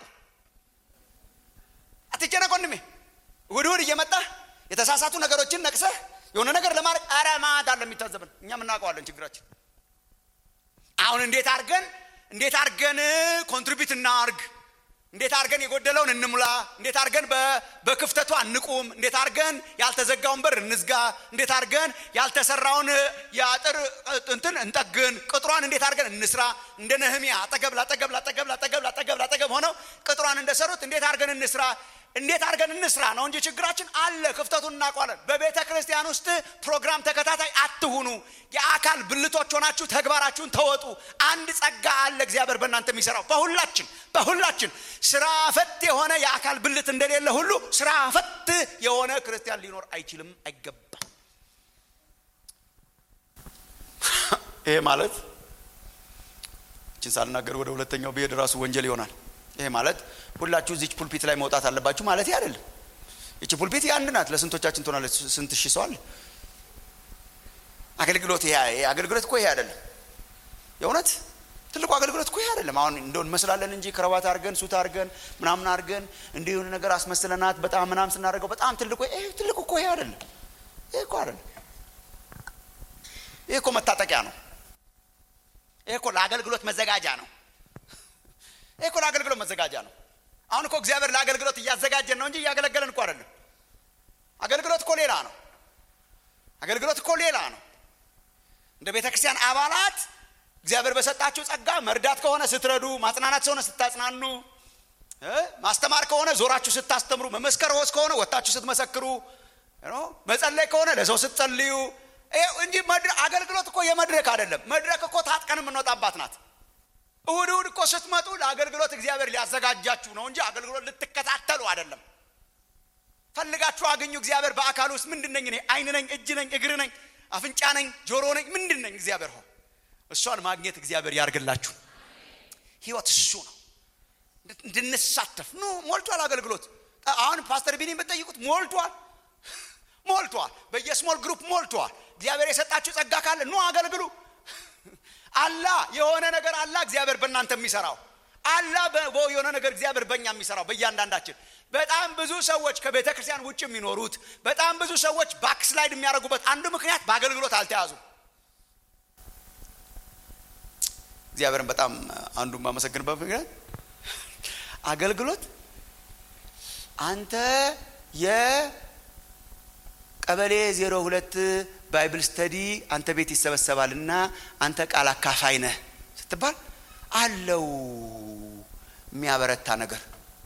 አትጨነቁ። እንደምን ወድወድ እየመጣ የተሳሳቱ ነገሮችን ነቅሰህ የሆነ ነገር ለማድረግ አራማት አለ የሚታዘበን። እኛም እናውቀዋለን ችግራችን። አሁን እንዴት አርገን እንዴት አርገን ኮንትሪቢዩት እናርግ፣ እንዴት አርገን የጎደለውን እንሙላ፣ እንዴት አርገን በክፍተቱ አንቁም፣ እንዴት አርገን ያልተዘጋውን በር እንዝጋ፣ እንዴት አርገን ያልተሰራውን ያጥር እንትን እንጠግን፣ ቅጥሯን እንዴት አርገን እንስራ። እንደ ነህምያ አጠገብ ላጠገብ ላጠገብ ላጠገብ ላጠገብ ላጠገብ ሆነው ቅጥሯን እንደሰሩት እንዴት አርገን እንስራ እንዴት አርገን እንስራ ነው እንጂ ችግራችን አለ። ክፍተቱን እናውቀዋለን። በቤተ ክርስቲያን ውስጥ ፕሮግራም ተከታታይ አትሁኑ። የአካል ብልቶች ሆናችሁ ተግባራችሁን ተወጡ። አንድ ጸጋ አለ እግዚአብሔር በእናንተ የሚሰራው። በሁላችን በሁላችን ስራ ፈት የሆነ የአካል ብልት እንደሌለ ሁሉ ስራ ፈት የሆነ ክርስቲያን ሊኖር አይችልም፣ አይገባም። ይሄ ማለት እቺን ሳልናገር ወደ ሁለተኛው ብሄድ ራሱ ወንጀል ይሆናል። ይሄ ማለት ሁላችሁ እዚህ ፑልፒት ላይ መውጣት አለባችሁ ማለት አይደለም። እቺ ፑልፒት ያንድ ናት። ለስንቶቻችን ትሆናለች? ስንት ሺህ ሰው አለ። አገልግሎት ይሄ አገልግሎት እኮ ይሄ አይደለም። የእውነት ትልቁ አገልግሎት እኮ ይሄ አይደለም። አሁን እንደውን መስላለን እንጂ ክራባት አርገን ሱት አርገን ምናምን አርገን እንዲሁ ነገር አስመስለናት በጣም ምናምን ስናደርገው በጣም ትልቁ ይሄ ትልቁ እኮ ይሄ አይደለም። ይሄ እኮ አይደለም። ይሄ እኮ መታጠቂያ ነው። ይሄ እኮ ለአገልግሎት መዘጋጃ ነው። ይሄ እኮ ለአገልግሎት መዘጋጃ ነው። አሁን እኮ እግዚአብሔር ለአገልግሎት እያዘጋጀን ነው እንጂ እያገለገለን እኮ አይደለም። አገልግሎት እኮ ሌላ ነው። አገልግሎት እኮ ሌላ ነው። እንደ ቤተ ክርስቲያን አባላት እግዚአብሔር በሰጣችሁ ጸጋ መርዳት ከሆነ ስትረዱ፣ ማጽናናት ከሆነ ስታጽናኑ፣ ማስተማር ከሆነ ዞራችሁ ስታስተምሩ፣ መመስከር ሆስ ከሆነ ወጣችሁ ስትመሰክሩ፣ መጸለይ ከሆነ ለሰው ስትጸልዩ እንጂ አገልግሎት እኮ የመድረክ አይደለም። መድረክ እኮ ታጥቀን የምንወጣባት ናት። እሁድ እሁድ እኮ ስትመጡ ለአገልግሎት እግዚአብሔር ሊያዘጋጃችሁ ነው እንጂ አገልግሎት ልትከታተሉ አይደለም። ፈልጋችሁ አገኙ። እግዚአብሔር በአካል ውስጥ ምንድነኝ? እኔ አይን ነኝ፣ እጅ ነኝ፣ እግር ነኝ፣ አፍንጫ ነኝ፣ ጆሮ ነኝ፣ ምንድነኝ? እግዚአብሔር ሆይ እሷን ማግኘት እግዚአብሔር ያርግላችሁ። ህይወት እሱ ነው። እንድንሳተፍ ነው። ሞልቷል አገልግሎት። አሁን ፓስተር ቢኒን በጠይቁት ሞልቷል ሞልቷል። በየስሞል ግሩፕ ሞልቷል። እግዚአብሔር የሰጣችሁ ጸጋ ካለ ነው አገልግሉ። አላ የሆነ ነገር አላ እግዚአብሔር በእናንተ የሚሰራው አላ በየሆነ ነገር እግዚአብሔር በእኛ የሚሰራው በእያንዳንዳችን በጣም ብዙ ሰዎች ከቤተ ክርስቲያን ውጭ የሚኖሩት በጣም ብዙ ሰዎች ባክስላይድ የሚያደርጉበት አንዱ ምክንያት በአገልግሎት አልተያዙም። እግዚአብሔርን በጣም አንዱ ማመሰግንበት ምክንያት አገልግሎት አንተ የቀበሌ ዜሮ ሁለት ባይብል ስተዲ አንተ ቤት ይሰበሰባልና አንተ ቃል አካፋይ ነህ ስትባል አለው የሚያበረታ ነገር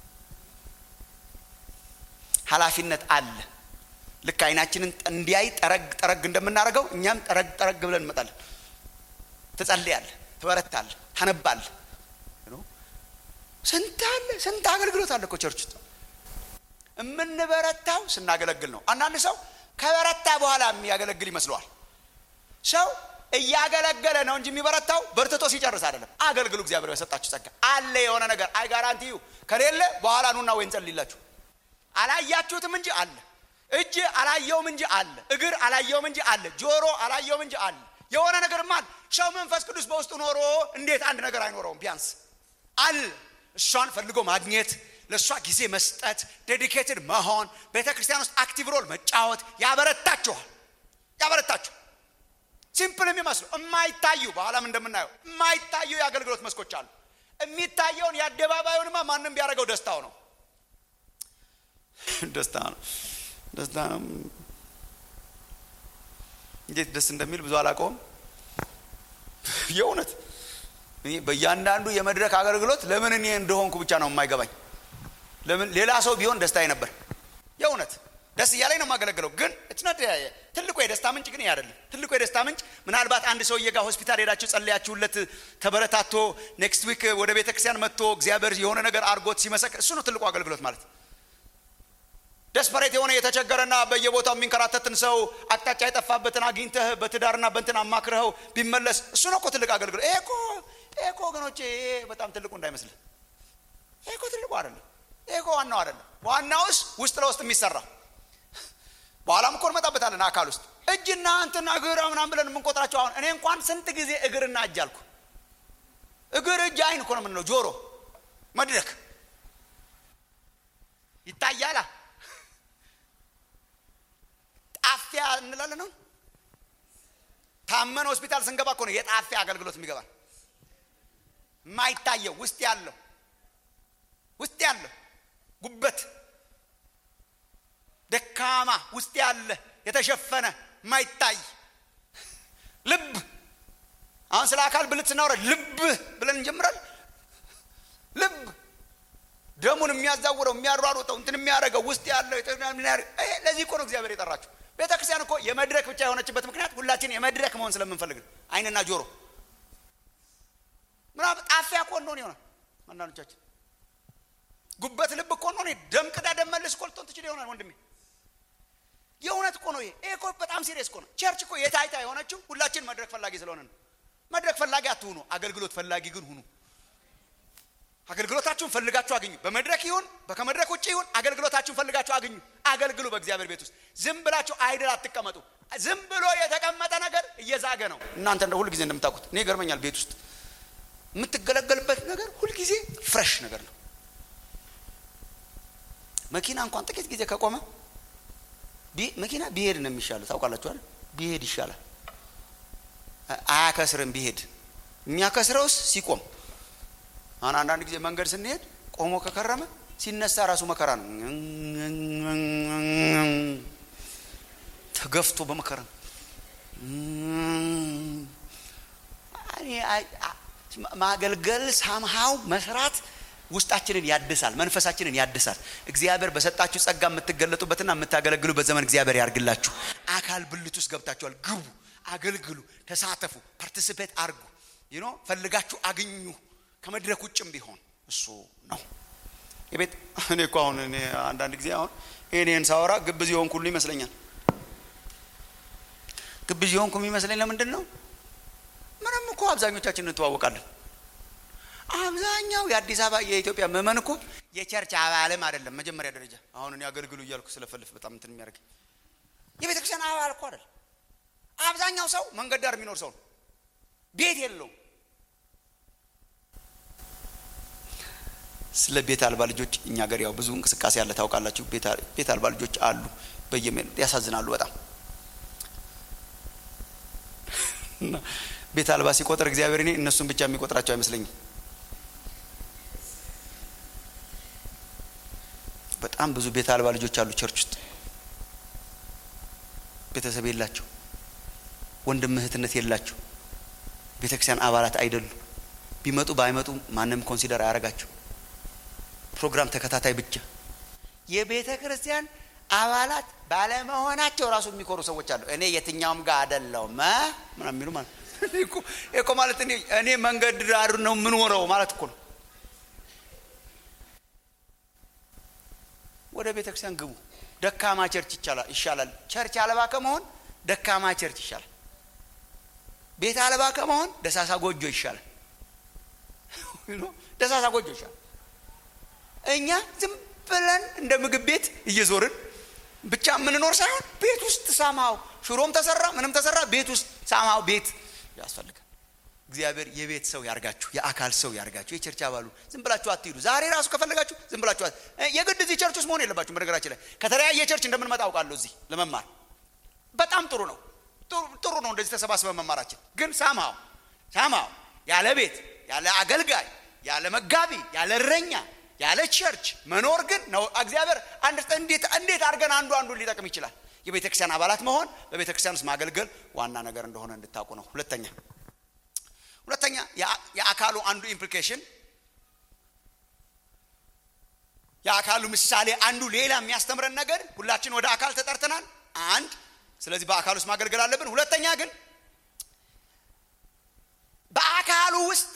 ኃላፊነት አለ። ልክ አይናችንን እንዲያይ ጠረግ ጠረግ እንደምናደርገው እኛም ጠረግ ጠረግ ብለን እንመጣለን። ትጸልያለህ፣ ትበረታለህ፣ ታነባለህ። ስንት አለ ስንት አገልግሎት አለ እኮ ቸርች ውስጥ። የምንበረታው ስናገለግል ነው። አንዳንድ ሰው ከበረታ በኋላ የሚያገለግል ይመስለዋል። ሰው እያገለገለ ነው እንጂ የሚበረታው በርትቶ ሲጨርስ አይደለም። አገልግሉ። እግዚአብሔር የሰጣችሁ ጸጋ አለ የሆነ ነገር አይ ጋራንቲዩ ከሌለ በኋላ ኑና ወይ እንጸልይላችሁ። አላያችሁትም እንጂ አለ። እጅ አላየውም እንጂ አለ። እግር አላየውም እንጂ አለ። ጆሮ አላየውም እንጂ አለ። የሆነ ነገር ማለት ሰው መንፈስ ቅዱስ በውስጡ ኖሮ እንዴት አንድ ነገር አይኖረውም? ቢያንስ አለ። እሷን ፈልጎ ማግኘት፣ ለሷ ጊዜ መስጠት፣ ዴዲኬትድ መሆን፣ ቤተክርስቲያን ውስጥ አክቲቭ ሮል መጫወት ያበረታችኋል። ያበረታችሁ ሲምፕል የሚመስለው የማይታዩ በኋላም እንደምናየው የማይታዩ የአገልግሎት መስኮች አሉ። የሚታየውን ያደባባዩንማ ማንንም ቢያደርገው ደስታው ነው። ደስታ ነው ደስታ ነው። እንዴት ደስ እንደሚል ብዙ አላውቀውም። የእውነት እኔ በእያንዳንዱ የመድረክ አገልግሎት ለምን እኔ እንደሆንኩ ብቻ ነው የማይገባኝ። ለምን ሌላ ሰው ቢሆን ደስታዬ ነበር። የእውነት ደስ እያለኝ ነው የማገለግለው። ግን እትነት ትልቁ የደስታ ምንጭ ግን ይሄ አይደለም። ትልቁ የደስታ ምንጭ ምናልባት አንድ ሰውዬ ጋር ሆስፒታል ሄዳችሁ ጸልያችሁለት ተበረታቶ ኔክስት ዊክ ወደ ቤተ ክርስቲያን መጥቶ እግዚአብሔር የሆነ ነገር አርጎት ሲመሰክር እሱ ነው ትልቁ አገልግሎት ማለት። ደስፐሬት የሆነ የተቸገረና በየቦታው የሚንከራተትን ሰው አቅጣጫ የጠፋበትን አግኝተህ በትዳርና በእንትን አማክረኸው ቢመለስ እሱ ነው እኮ ትልቅ አገልግሎት። ይሄ እኮ ይሄ እኮ ወገኖቼ ይሄ በጣም ትልቁ እንዳይመስልህ። ይሄ እኮ ትልቁ አይደለም። ይሄ እኮ ዋናው አይደለም። ዋናውስ ውስጥ ለውስጥ የሚሰራ በኋላም እኮ እንመጣበታለን። አካል ውስጥ እጅና እንትና እግር ምናምን ብለን የምንቆጥራቸው አሁን እኔ እንኳን ስንት ጊዜ እግርና እጅ አልኩ። እግር እጅ አይን እኮ ነው የምንለው። ጆሮ መድረክ ይታያላ። ጣፊያ እንላለን ነው። ታመን ሆስፒታል ስንገባ እኮ ነው የጣፊያ አገልግሎት የሚገባ። የማይታየው ውስጥ ያለው ውስጥ ያለው ጉበት ደካማ ውስጥ ያለ የተሸፈነ የማይታይ ልብ። አሁን ስለ አካል ብልት ስናወራ ልብ ብለን እንጀምራለን። ልብ ደሙን የሚያዛውረው የሚያሯሩጠው እንትን የሚያደርገው ውስጥ ያለው የተናምናር። አይ ለዚህ እኮ ነው እግዚአብሔር የጠራችሁ። ቤተክርስቲያን እኮ የመድረክ ብቻ የሆነችበት ምክንያት ሁላችን የመድረክ መሆን ስለምንፈልግ ነው። አይንና ጆሮ ምናምን ጣፊያ እኮ ነው ነው አንዳንዶቻችን። ጉበት ልብ እኮ ነው። ደም ቅዳ ደም መልስ ኮልቶን ትችል ይሆናል ወንድሜ። የእውነት እኮ ነው። ይሄ እኮ በጣም ሲሪየስ እኮ ነው። ቸርች እኮ የታይታ የሆነችው ሁላችን መድረክ ፈላጊ ስለሆነ ነው። መድረክ ፈላጊ አትሁኑ፣ አገልግሎት ፈላጊ ግን ሁኑ። አገልግሎታችሁን ፈልጋችሁ አግኙ። በመድረክ ይሁን በከመድረክ ውጪ ይሁን አገልግሎታችሁን ፈልጋችሁ አግኙ። አገልግሉ በእግዚአብሔር ቤት ውስጥ። ዝም ብላችሁ አይደል አትቀመጡ። ዝም ብሎ የተቀመጠ ነገር እየዛገ ነው። እናንተ እንደ ሁሉ ጊዜ እንደምታውቁት እኔ ገርመኛል። ቤት ውስጥ የምትገለገልበት ነገር ሁሉ ጊዜ ፍሬሽ ነገር ነው። መኪና እንኳን ጥቂት ጊዜ ከቆመ መኪና ቢሄድ ነው የሚሻለው። ታውቃላችሁ አይደል? ቢሄድ ይሻላል። አያከስርም ቢሄድ። የሚያከስረውስ ሲቆም። አሁን አንዳንድ ጊዜ መንገድ ስንሄድ ቆሞ ከከረመ ሲነሳ ራሱ መከራ ነው። ተገፍቶ በመከራ ማገልገል ሳምሃው መስራት ውስጣችንን ያድሳል፣ መንፈሳችንን ያድሳል። እግዚአብሔር በሰጣችሁ ጸጋ የምትገለጡበትና የምታገለግሉበት ዘመን እግዚአብሔር ያርግላችሁ። አካል ብልት ውስጥ ገብታችኋል። ግቡ፣ አገልግሉ፣ ተሳተፉ፣ ፓርቲሲፔት አርጉ። you know ፈልጋችሁ አግኙ። ከመድረክ ውጭም ቢሆን እሱ ነው የቤት። እኔ እኮ አሁን እኔ አንዳንድ ጊዜ አሁን እኔን ሳወራ ግብዝ ይሆንኩሉ ይመስለኛል። ግብዝ ይሆንኩ የሚመስለኝ ለምንድን ነው? ምንም እኮ አብዛኞቻችን እንተዋወቃለን። አብዛኛው የአዲስ አበባ የኢትዮጵያ ምዕመን እኮ የቸርች አባልም አይደለም። መጀመሪያ ደረጃ አሁን እኔ አገልግሉ እያልኩ ስለፈልፍ በጣም እንትን የሚያርግ የቤተክርስቲያን አባል እኮ አይደል። አብዛኛው ሰው መንገድ ዳር የሚኖር ሰው ነው። ቤት የለውም። ስለ ቤት አልባ ልጆች እኛ ሀገር ያው ብዙ እንቅስቃሴ ያለ ታውቃላችሁ። ቤት ቤት አልባ ልጆች አሉ በየመን ያሳዝናሉ በጣም። ቤት አልባ ሲቆጥር እግዚአብሔር እኔ እነሱን ብቻ የሚቆጥራቸው አይመስለኝም። በጣም ብዙ ቤት አልባ ልጆች አሉ ቸርች ውስጥ። ቤተሰብ የላቸው፣ ወንድም እህትነት የላቸው፣ ቤተክርስቲያን አባላት አይደሉም። ቢመጡ ባይመጡ ማንንም ኮንሲደር አያረጋቸው። ፕሮግራም ተከታታይ ብቻ። የቤተ ክርስቲያን አባላት ባለመሆናቸው ራሱ የሚኮሩ ሰዎች አሉ። እኔ የትኛውም ጋር አይደለሁም ምናምን የሚሉ ማለት እኮ እኮ ማለት እኔ እኔ መንገድ ዳር ነው የምኖረው ማለት እኮ ነው። ወደ ቤተ ክርስቲያን ግቡ። ደካማ ቸርች ይቻላል ይሻላል። ቸርች አልባ ከመሆን ደካማ ቸርች ይሻላል። ቤት አልባ ከመሆን ደሳሳ ጎጆ ይሻላል። ደሳሳ ጎጆ ይሻላል። እኛ ዝም ብለን እንደ ምግብ ቤት እየዞርን ብቻ ምንኖር ሳይሆን ቤት ውስጥ ሳማው ሽሮም ተሰራ ምንም ተሰራ ቤት ውስጥ ሳማው ቤት ያስፈልጋል። እግዚአብሔር የቤት ሰው ያርጋችሁ፣ የአካል ሰው ያርጋችሁ። የቸርች አባሉ ዝም ብላችሁ አትሂዱ። ዛሬ ራሱ ከፈለጋችሁ ዝም ብላችሁ የግድ እዚህ ቸርች ውስጥ መሆን የለባችሁ። በነገራችን ላይ ከተለያየ ቸርች እንደምንመጣ አውቃለሁ። እዚህ ለመማር በጣም ጥሩ ነው። ጥሩ ነው እንደዚህ ተሰባስበን መማራችን። ግን ሳማው ሳማው ያለ ቤት ያለ አገልጋይ ያለ መጋቢ ያለ እረኛ ያለ ቸርች መኖር ግን ነው እግዚአብሔር አንድ እንዴት እንዴት አድርገን አንዱ አንዱ ሊጠቅም ይችላል። የቤተክርስቲያን አባላት መሆን በቤተክርስቲያን ውስጥ ማገልገል ዋና ነገር እንደሆነ እንድታውቁ ነው። ሁለተኛ ሁለተኛ የአካሉ አንዱ ኢምፕሊኬሽን የአካሉ ምሳሌ አንዱ ሌላ የሚያስተምረን ነገር ሁላችን ወደ አካል ተጠርተናል። አንድ ስለዚህ በአካሉ ውስጥ ማገልገል አለብን። ሁለተኛ ግን በአካሉ ውስጥ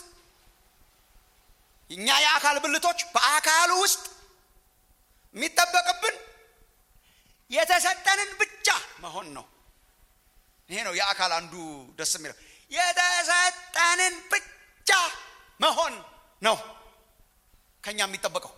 እኛ የአካል ብልቶች በአካሉ ውስጥ የሚጠበቅብን የተሰጠንን ብቻ መሆን ነው። ይሄ ነው የአካል አንዱ ደስ የሚለው የተሰጠንን ብቻ መሆን ነው ከኛ የሚጠበቀው።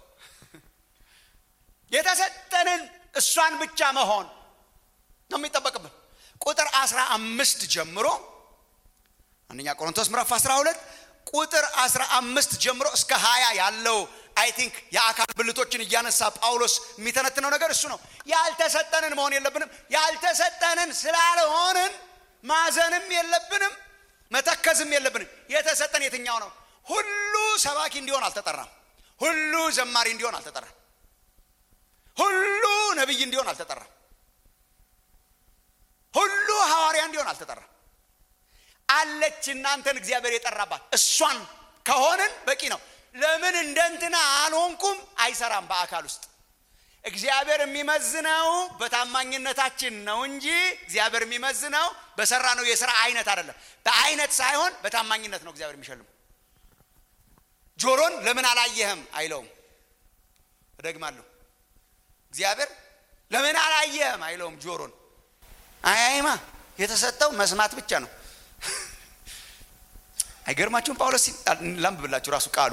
የተሰጠንን እሷን ብቻ መሆን ነው የሚጠበቅብን። ቁጥር አስራ አምስት ጀምሮ አንደኛ ቆሮንቶስ ምዕራፍ አስራ ሁለት ቁጥር አስራ አምስት ጀምሮ እስከ ሃያ ያለው አይ ቲንክ የአካል ብልቶችን እያነሳ ጳውሎስ የሚተነትነው ነገር እሱ ነው። ያልተሰጠንን መሆን የለብንም። ያልተሰጠንን ስላልሆንን ማዘንም የለብንም፣ መተከዝም የለብንም። የተሰጠን የትኛው ነው? ሁሉ ሰባኪ እንዲሆን አልተጠራም። ሁሉ ዘማሪ እንዲሆን አልተጠራም። ሁሉ ነብይ እንዲሆን አልተጠራም። ሁሉ ሐዋርያ እንዲሆን አልተጠራም። አለች እናንተን እግዚአብሔር የጠራባት እሷን ከሆነን በቂ ነው። ለምን እንደንትና አልሆንኩም አይሰራም። በአካል ውስጥ እግዚአብሔር የሚመዝነው በታማኝነታችን ነው እንጂ እግዚአብሔር የሚመዝነው በሰራነው የሥራ አይነት አይደለም። በአይነት ሳይሆን በታማኝነት ነው እግዚአብሔር የሚሸልመው። ጆሮን ለምን አላየህም አይለውም። እደግማለሁ፣ እግዚአብሔር ለምን አላየህም አይለውም። ጆሮን አይማ የተሰጠው መስማት ብቻ ነው። አይገርማችሁም? ጳውሎስ ላምብላችሁ ራሱ ቃሉ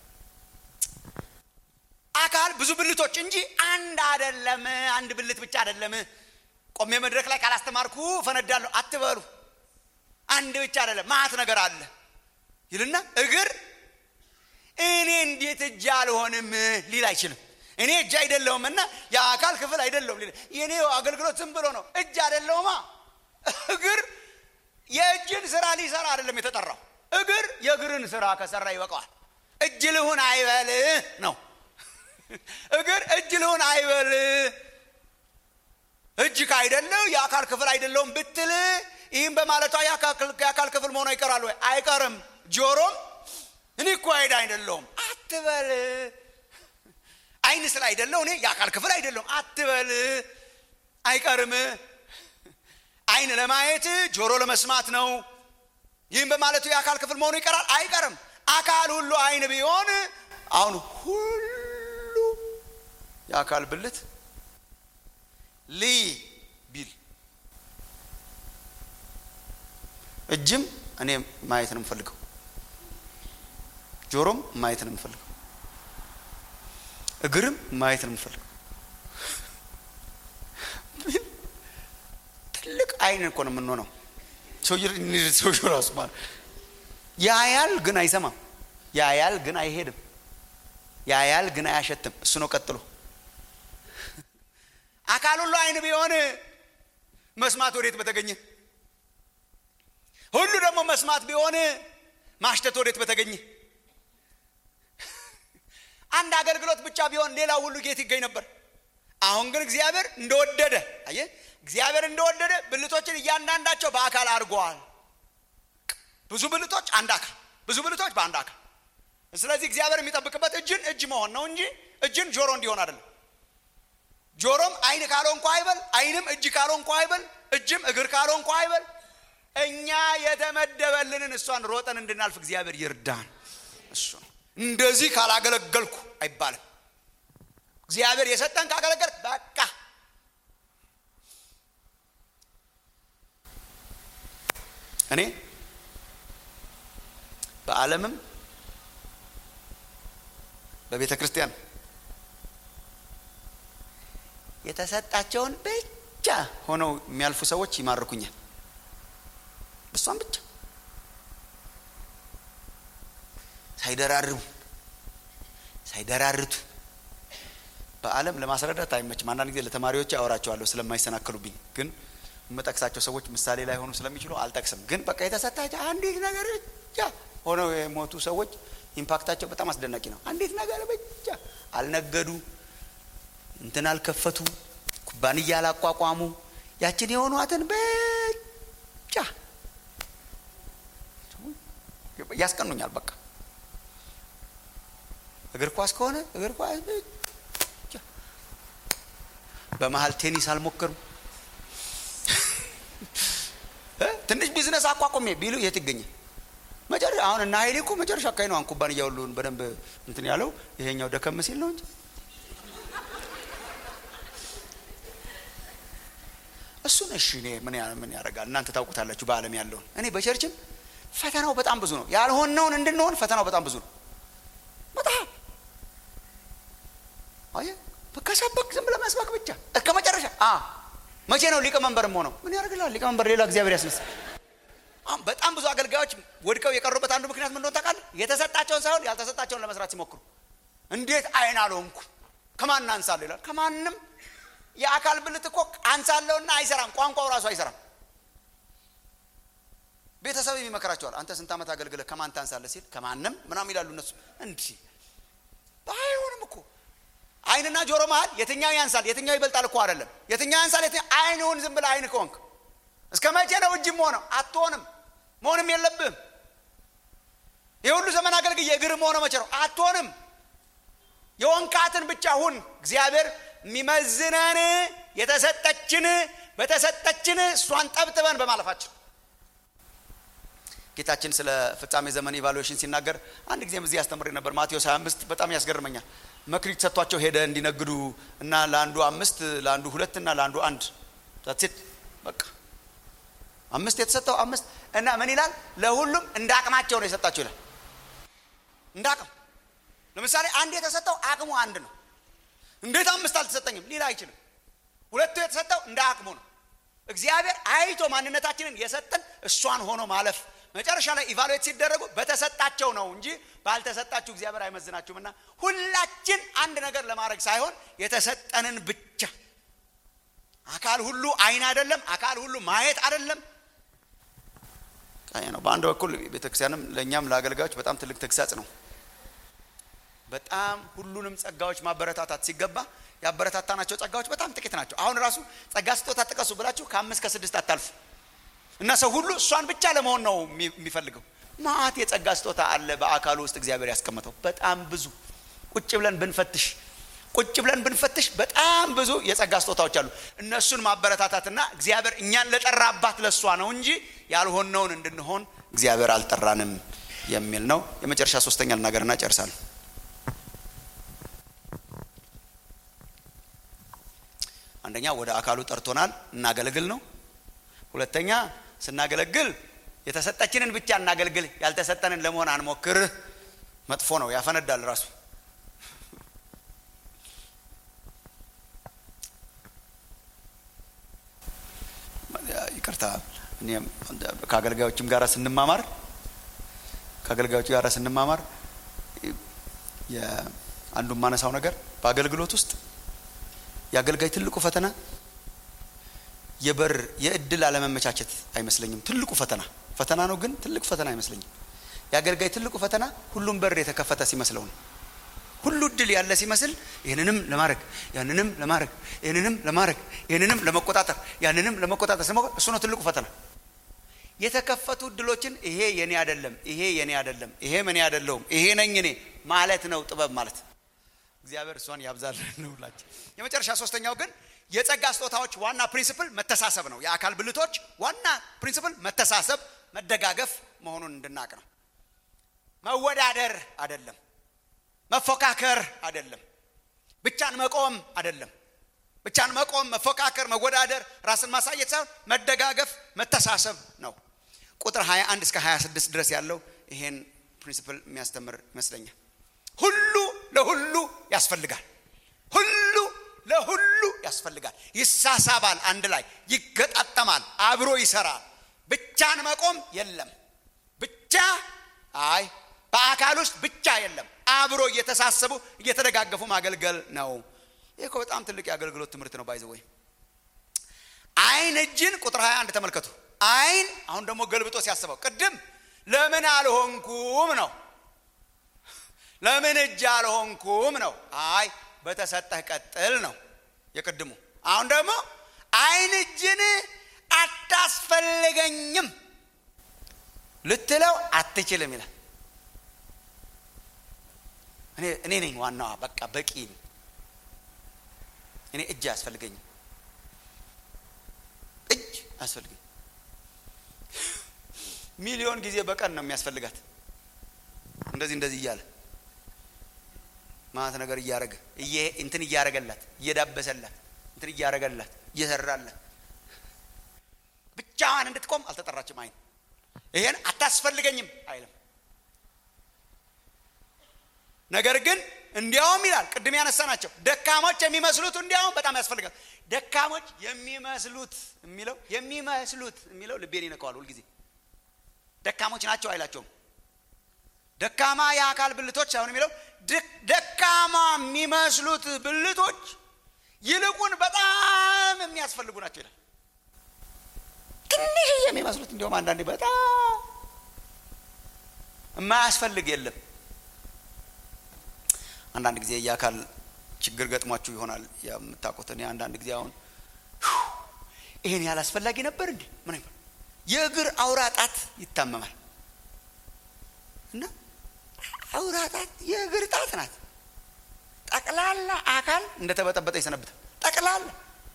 አካል ብዙ ብልቶች እንጂ አንድ አይደለም። አንድ ብልት ብቻ አይደለም። ቆሜ መድረክ ላይ ካላስተማርኩ ፈነዳለሁ አትበሉ። አንድ ብቻ አይደለም፣ ማት ነገር አለ ይልና እግር እኔ እንዴት እጅ አልሆንም ሊል አይችልም። እኔ እጅ አይደለሁምና የአካል ክፍል አይደለሁም ሊል የኔ አገልግሎት ዝም ብሎ ነው። እጅ አይደለሁማ። እግር የእጅን ስራ ሊሰራ አይደለም የተጠራው። እግር የእግርን ስራ ከሰራ ይበቃዋል። እጅ ልሁን አይበል ነው። እግር እጅ ልሁን አይበል። እጅ ካይደለው የአካል ክፍል አይደለውም ብትል ይህም በማለቷ የአካል ክፍል መሆኑ ይቀራል ወይ? አይቀርም። ጆሮም እኔ እኮ አይዳ አይደለሁም አትበል። አይን ስለ አይደለው እኔ የአካል ክፍል አይደለሁም አትበል። አይቀርም። አይን ለማየት ጆሮ ለመስማት ነው። ይህም በማለቱ የአካል ክፍል መሆኑ ይቀራል? አይቀርም። አካል ሁሉ አይን ቢሆን አሁን ሁሉ የአካል ብልት ልይ ቢል እጅም እኔ ማየት ነው የምፈልገው፣ ጆሮም ማየት ነው የምፈልገው፣ እግርም ማየት ነው የምፈልገው። ትልቅ አይን እኮ ነው የምንሆነው። ሰው ራሱ ማለት ያያል ግን አይሰማም፣ ያያል ግን አይሄድም፣ ያያል ግን አያሸትም። እሱ ነው ቀጥሎ አካል ሁሉ አይን ቢሆን መስማት ወዴት በተገኘ? ሁሉ ደግሞ መስማት ቢሆን ማሽተት ወዴት በተገኘ? አንድ አገልግሎት ብቻ ቢሆን ሌላው ሁሉ ጌት ይገኝ ነበር። አሁን ግን እግዚአብሔር እንደወደደ አየ እግዚአብሔር እንደወደደ ብልቶችን እያንዳንዳቸው በአካል አድርጓል። ብዙ ብልቶች አንድ አካል፣ ብዙ ብልቶች በአንድ አካል። ስለዚህ እግዚአብሔር የሚጠብቅበት እጅን እጅ መሆን ነው እንጂ እጅን ጆሮ እንዲሆን አይደለም። ጆሮም አይን ካልሆንኩ አይበል፣ አይንም እጅ ካልሆንኩ አይበል፣ እጅም እግር ካልሆንኩ አይበል። እኛ የተመደበልንን እሷን ሮጠን እንድናልፍ እግዚአብሔር ይርዳን። እሱ ነው። እንደዚህ ካላገለገልኩ አይባልም። እግዚአብሔር የሰጠን ካገለገል በቃ። እኔ በዓለምም በቤተ ክርስቲያን የተሰጣቸውን ብቻ ሆነው የሚያልፉ ሰዎች ይማርኩኛል። እሷን ብቻ ሳይደራርቡ ሳይደራርቱ በዓለም ለማስረዳት አይመችም። አንዳንድ ጊዜ ለተማሪዎች አወራቸዋለሁ ስለማይሰናከሉብኝ፣ ግን የምጠቅሳቸው ሰዎች ምሳሌ ላይ ሆኑ ስለሚችሉ አልጠቅስም። ግን በቃ የተሰጣቸው አንዲት ነገር ብቻ ሆነው የሞቱ ሰዎች ኢምፓክታቸው በጣም አስደናቂ ነው። አንዲት ነገር ብቻ አልነገዱ፣ እንትን አልከፈቱ፣ ኩባንያ አላቋቋሙ፣ ያችን የሆኗትን ብቻ ያስቀኑኛል። በቃ እግር ኳስ ከሆነ እግር ኳስ ብቻ፣ በመሃል ቴኒስ አልሞከሩም። ትንሽ ቢዝነስ አቋቁሜ ቢሉ የት ይገኛል? መጨረሻ አሁን እና ኃይሌ እኮ መጨረሻ አካባቢ ነው አን ኩባንያ ሁሉን በደንብ እንትን ያለው። ይሄኛው ደከም ሲል ነው እንጂ እሱን እሺ እኔ ምን ያ ምን ያደርጋል? እናንተ ታውቁታላችሁ በዓለም ያለውን። እኔ በቸርችም ፈተናው በጣም ብዙ ነው። ያልሆነውን እንድንሆን ፈተናው በጣም ብዙ ነው። በጣም አየ በከሰበክ ዝም ብለህ መስበክ ብቻ እስከ መጨረሻ። አ መቼ ነው ሊቀመንበርም ሆነው ምን ያደርግላል? ሊቀመንበር ሌላ እግዚአብሔር ያስነሳ። አሁን በጣም ብዙ አገልጋዮች ወድቀው የቀሩበት አንዱ ምክንያት ምን እንደሆነ ታውቃለህ? የተሰጣቸውን ሳይሆን ያልተሰጣቸውን ለመስራት ሲሞክሩ። እንዴት አይን አልሆንኩ ከማን አንሳለሁ ይላል። ከማንም የአካል ብልት እኮ አንሳለውና አይሰራም። ቋንቋው ራሱ አይሰራም። ቤተሰብ ይመከራቸዋል። አንተ ስንት ዓመት አገልግለህ ከማን ታንሳለህ ሲል ከማንም ምናምን ይላሉ እነሱ። እንዴ ባይሆንም እኮ አይንና ጆሮ መሃል የትኛው ያንሳል የትኛው ይበልጣል እኮ አይደለም። የትኛው ያንሳል የትኛው አይንውን ዝም ብለህ አይን ከሆንክ እስከ መቼ ነው እጅም ሆነው? አትሆንም። መሆንም የለብህም። የሁሉ ዘመን አገልግዬ እግርም ሆነ መቼ ነው? አትሆንም። የወንካትን ብቻ ሁን። እግዚአብሔር የሚመዝነን የተሰጠችን በተሰጠችን እሷን ጠብጥበን በማለፋችን። ጌታችን ስለ ፍጻሜ ዘመን ኢቫሉዌሽን ሲናገር አንድ ጊዜም እዚህ ያስተምር ነበር። ማቴዎስ ሃያ አምስት በጣም ያስገርመኛል። መክሊት ሰጥቷቸው ሄደ እንዲነግዱ እና ለአንዱ አምስት ለአንዱ ሁለት እና ለአንዱ አንድ ታትት በቃ አምስት የተሰጠው አምስት እና ምን ይላል? ለሁሉም እንዳቅማቸው ነው የሰጣቸው ይላል። እንዳቅም ለምሳሌ አንድ የተሰጠው አቅሙ አንድ ነው። እንዴት አምስት አልተሰጠኝም ሊል አይችልም። ሁለቱ የተሰጠው እንዳቅሙ ነው። እግዚአብሔር አይቶ ማንነታችንን የሰጠን እሷን ሆኖ ማለፍ። መጨረሻ ላይ ኢቫሉዌት ሲደረጉ በተሰጣቸው ነው እንጂ ባልተሰጣችሁ እግዚአብሔር አይመዝናችሁምና ሁላችን አንድ ነገር ለማድረግ ሳይሆን የተሰጠንን ብቻ። አካል ሁሉ አይን አይደለም። አካል ሁሉ ማየት አይደለም። ነው በአንድ በኩል ቤተክርስቲያንም ለኛም ለአገልጋዮች በጣም ትልቅ ተግሳጽ ነው። በጣም ሁሉንም ጸጋዎች ማበረታታት ሲገባ ያበረታታናቸው ጸጋዎች በጣም ጥቂት ናቸው። አሁን ራሱ ጸጋ ስጦታ ተጥቀሱ ብላችሁ ከአምስት ከስድስት አታልፉ እና ሰው ሁሉ እሷን ብቻ ለመሆን ነው የሚፈልገው። ማአት የጸጋ ስጦታ አለ በአካሉ ውስጥ እግዚአብሔር ያስቀመጠው በጣም ብዙ። ቁጭ ብለን ብንፈትሽ ቁጭ ብለን ብንፈትሽ በጣም ብዙ የጸጋ ስጦታዎች አሉ። እነሱን ማበረታታትና እግዚአብሔር እኛን ለጠራባት ለሷ ነው እንጂ ያልሆነውን እንድንሆን እግዚአብሔር አልጠራንም የሚል ነው። የመጨረሻ ሶስተኛ ልናገርና ጨርሳለሁ። አንደኛ ወደ አካሉ ጠርቶናል እናገልግል ነው። ሁለተኛ ስናገለግል የተሰጠችንን ብቻ እናገልግል፣ ያልተሰጠንን ለመሆን አንሞክር። መጥፎ ነው፣ ያፈነዳል ራሱ። ይቅርታ እኔ ከአገልጋዮችም ጋር ስንማማር ከአገልጋዮች ጋር ስንማማር አንዱ ማነሳው ነገር በአገልግሎት ውስጥ ያገልጋይ ትልቁ ፈተና የበር የእድል አለመመቻቸት አይመስለኝም። ትልቁ ፈተና ፈተና ነው ግን ትልቁ ፈተና አይመስለኝም። ያገልጋይ ትልቁ ፈተና ሁሉም በር የተከፈተ ሲመስለው ነው። ሁሉ እድል ያለ ሲመስል ይሄንንም ለማድረግ ያንንም ለማድረግ ይሄንንም ለማድረግ ይሄንንም ለመቆጣጠር ያንንም ለመቆጣጠር ስለሞ እሱ ነው ትልቁ ፈተና። የተከፈቱ እድሎችን ይሄ የኔ አይደለም ይሄ የኔ አይደለም ይሄ ምን ያደለም ይሄ ነኝ እኔ ማለት ነው ጥበብ ማለት። እግዚአብሔር እሷን ያብዛልን ነው ብላችሁ። የመጨረሻ ሶስተኛው ግን የጸጋ ስጦታዎች ዋና ፕሪንሲፕል መተሳሰብ ነው። የአካል ብልቶች ዋና ፕሪንሲፕል መተሳሰብ መደጋገፍ መሆኑን እንድናቅ ነው። መወዳደር አይደለም፣ መፎካከር አይደለም፣ ብቻን መቆም አይደለም። ብቻን መቆም መፎካከር መወዳደር ራስን ማሳየት ሳይሆን መደጋገፍ መተሳሰብ ነው። ቁጥር ሃያ አንድ እስከ ሃያ ስድስት ድረስ ያለው ይሄን ፕሪንሲፕል የሚያስተምር ይመስለኛል። ሁሉ ለሁሉ ያስፈልጋል። ሁሉ ለሁሉ ያስፈልጋል። ይሳሳባል፣ አንድ ላይ ይገጣጠማል፣ አብሮ ይሰራል። ብቻን መቆም የለም። ብቻ አይ በአካል ውስጥ ብቻ የለም። አብሮ እየተሳሰቡ እየተደጋገፉ ማገልገል ነው። ይሄ በጣም ትልቅ የአገልግሎት ትምህርት ነው። ባይዘው ወይ አይን እጅን ቁጥር ሃያ አንድ ተመልከቱ። አይን አሁን ደግሞ ገልብጦ ሲያስበው ቅድም ለምን አልሆንኩም ነው። ለምን እጅ አልሆንኩም ነው። አይ በተሰጠህ ቀጥል ነው የቅድሙ። አሁን ደግሞ አይን እጅን አታስፈልገኝም ልትለው አትችልም ይላል። እኔ እኔ ነኝ ዋናው በቃ በቂ እኔ እጅ አያስፈልገኝም እጅ አያስፈልገኝም። ሚሊዮን ጊዜ በቀን ነው የሚያስፈልጋት እንደዚህ እንደዚህ እያለ ማት ነገር እያረገ እየ እንትን እያረገላት እየዳበሰላት እንትን እያረገላት እየሰራላት ብቻዋን እንድትቆም አልተጠራችም። አይን ይሄን አታስፈልገኝም አይልም። ነገር ግን እንዲያውም ይላል ቅድም ያነሳናቸው ደካሞች የሚመስሉት እንዲያውም በጣም ያስፈልጋል። ደካሞች የሚመስሉት የሚለው የሚመስሉት የሚለው ልቤን ይነካዋል ሁሉ ጊዜ። ደካሞች ናቸው አይላቸውም። ደካማ የአካል ብልቶች ሳይሆን የሚለው ደካማ የሚመስሉት ብልቶች ይልቁን በጣም የሚያስፈልጉ ናቸው ይላል። ትንሽ የሚመስሉት እንዲያውም አንዳንዴ በጣም የማያስፈልግ የለም። አንዳንድ ጊዜ የአካል ችግር ገጥሟችሁ ይሆናል የምታውቁት። እኔ አንዳንድ ጊዜ አሁን ይሄን ያላስፈልጋጊ ነበር እንዴ ምን አይባል የእግር አውራጣት ይታመማል እና አውራጣት የእግር ጣት ናት። ጠቅላላ አካል እንደተበጠበጠ ይሰነብታል። ጠቅላላ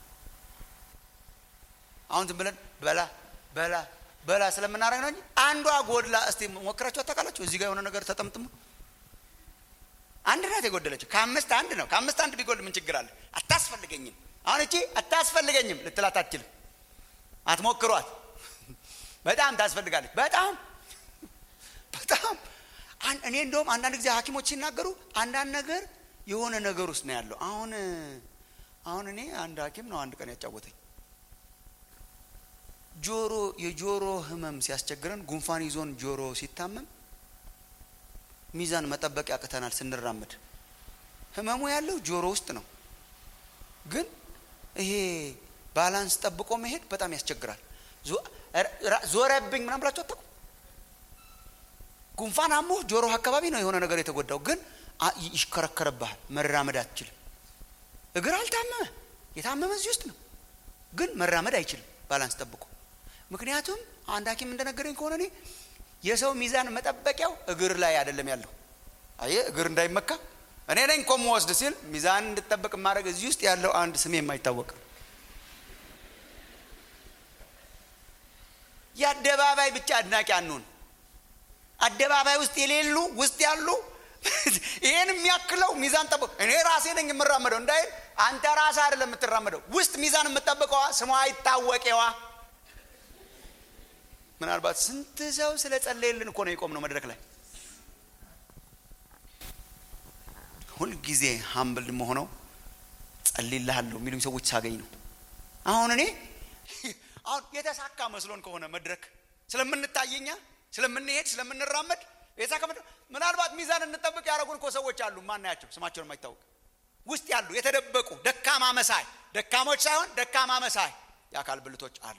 አሁን ዝም ብለን በላ በላ በላ ስለምናረግ ነው እንጂ አንዷ ጎድላ እስቲ ሞክራችሁ አታውቃላችሁ? እዚህ ጋር የሆነ ነገር ተጠምጥሙ አንድ ናት የጎደለችው። ከአምስት አንድ ነው። ከአምስት አንድ ቢጎል ምን ችግር አለ? አታስፈልገኝም አሁን እቺ አታስፈልገኝም ልትላት አትችልም። አትሞክሯት። በጣም ታስፈልጋለች። በጣም በጣም እኔ እንደውም አንዳንድ ጊዜ ሐኪሞች ሲናገሩ አንዳንድ ነገር የሆነ ነገር ውስጥ ነው ያለው። አሁን አሁን እኔ አንድ ሐኪም ነው አንድ ቀን ያጫወተኝ ጆሮ የጆሮ ህመም ሲያስቸግረን ጉንፋን ይዞን ጆሮ ሲታመም ሚዛን መጠበቅ ያቅተናል ስንራመድ። ህመሙ ያለው ጆሮ ውስጥ ነው ግን ይሄ ባላንስ ጠብቆ መሄድ በጣም ያስቸግራል። ዞረብኝ ምናምን ብላችሁ አታውቁም? ጉንፋን አሞ ጆሮ አካባቢ ነው የሆነ ነገር የተጎዳው ግን ይሽከረከረብሃል፣ መራመድ አትችልም። እግር አልታመመ የታመመ እዚህ ውስጥ ነው ግን መራመድ አይችልም ባላንስ ጠብቆ። ምክንያቱም አንድ ሐኪም እንደነገረኝ ከሆነ እኔ የሰው ሚዛን መጠበቂያው እግር ላይ አይደለም ያለው። አየ እግር እንዳይመካ እኔ ነኝ ቆም ወስድ ሲል ሚዛን እንድትጠብቅ ማድረግ እዚህ ውስጥ ያለው አንድ ስም የማይታወቅ ያደባባይ ብቻ አድናቂ አንሁን። አደባባይ ውስጥ የሌሉ ውስጥ ያሉ ይሄን የሚያክለው ሚዛን ጠብቅ እኔ ራሴ ነኝ የምራመደው እንዳይል አንተ ራስህ አይደለም የምትራመደው። ውስጥ ሚዛን የምትጠብቀው ስሟ አይታወቀዋ። ምናልባት ስንት ሰው ስለጸለየልን እኮ ነው የቆምነው መድረክ ላይ። ሁሉ ጊዜ ሃምብል መሆነው ጸልይልሃለሁ የሚሉኝ ሰዎች ሳገኝ ነው። አሁን እኔ አሁን የተሳካ መስሎን ከሆነ መድረክ ስለምንታየኛ ስለምንሄድ ስለምንራመድ ጌታ ከመጣ ምናልባት ሚዛን እንጠብቅ ያረጉን እኮ ሰዎች አሉ ማናያቸው ስማቸውን የማይታወቅ ውስጥ ያሉ የተደበቁ ደካማ መሳይ ደካሞች ሳይሆን ደካማ መሳይ የአካል ብልቶች አሉ።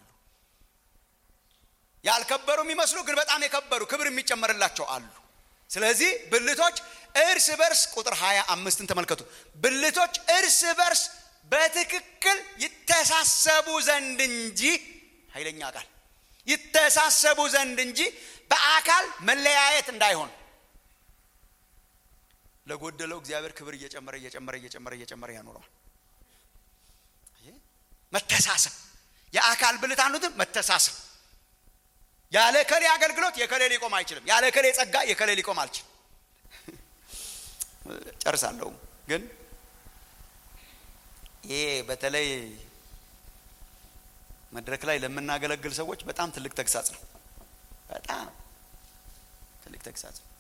ያልከበሩ የሚመስሉ ግን በጣም የከበሩ ክብር የሚጨመርላቸው አሉ። ስለዚህ ብልቶች እርስ በርስ ቁጥር ሃያ አምስትን ተመልከቱ። ብልቶች እርስ በርስ በትክክል ይተሳሰቡ ዘንድ እንጂ ኃይለኛ ቃል ይተሳሰቡ ዘንድ እንጂ በአካል መለያየት እንዳይሆን ለጎደለው እግዚአብሔር ክብር እየጨመረ እየጨመረ እየጨመረ እየጨመረ ያኖረዋል። መተሳሰብ የአካል ብልት አንዱት መተሳሰብ ያለ ከሌ አገልግሎት የከሌ ሊቆም አይችልም። ያለ ከሌ ጸጋ የከሌ ሊቆም አይችልም። ጨርሳለሁ። ግን ይሄ በተለይ መድረክ ላይ ለምናገለግል ሰዎች በጣም ትልቅ ተግሳጽ ነው። በጣም ትልቅ ተግሳጽ ነው።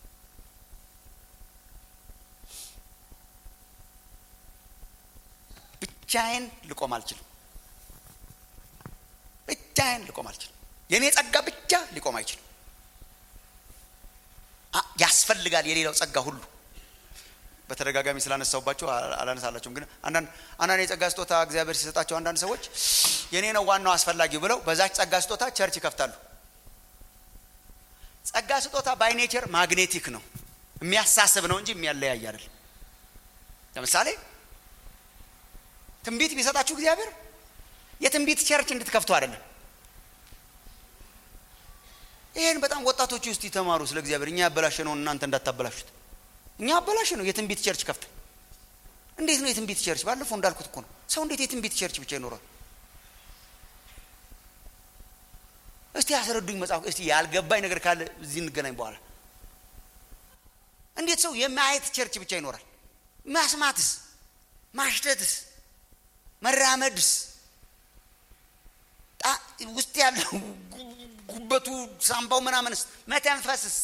ብቻዬን ልቆም አልችልም። ብቻዬን ልቆም አልችልም። የኔ ጸጋ ብቻ ሊቆም አይችልም። ያስፈልጋል የሌላው ጸጋ ሁሉ። በተደጋጋሚ ስላነሳውባችሁ አላነሳላችሁም። ግን አንዳንድ አንዳንድ የጸጋ ስጦታ እግዚአብሔር ሲሰጣቸው አንዳንድ ሰዎች የኔ ነው ዋናው አስፈልጊው ብለው በዛች ጸጋ ስጦታ ቸርች ይከፍታሉ። ጸጋ ስጦታ ባይ ኔቸር ማግኔቲክ ነው፣ የሚያሳስብ ነው እንጂ የሚያለያይ አይደለም። ለምሳሌ ትንቢት ቢሰጣችሁ እግዚአብሔር የትንቢት ቸርች እንድትከፍቱ አይደለም። ይሄን በጣም ወጣቶች ውስጥ ይተማሩ ስለ እግዚአብሔር። እኛ ያበላሸነው እናንተ እንዳታበላሹት። እኛ ያበላሸነው የትንቢት ቸርች ከፍተ እንዴት ነው የትንቢት ቸርች? ባለፈው እንዳልኩት እኮ ነው። ሰው እንዴት የትንቢት ቸርች ብቻ ይኖራል? እስቲ ያስረዱኝ መጽሐፍ። እስቲ ያልገባኝ ነገር ካለ እዚህ እንገናኝ በኋላ። እንዴት ሰው የማየት ቸርች ብቻ ይኖራል? ማስማትስ፣ ማሽተትስ፣ መራመድስ ውስጥ ያለው ጉበቱ ሳምባው ምናምንስ መተንፈስስ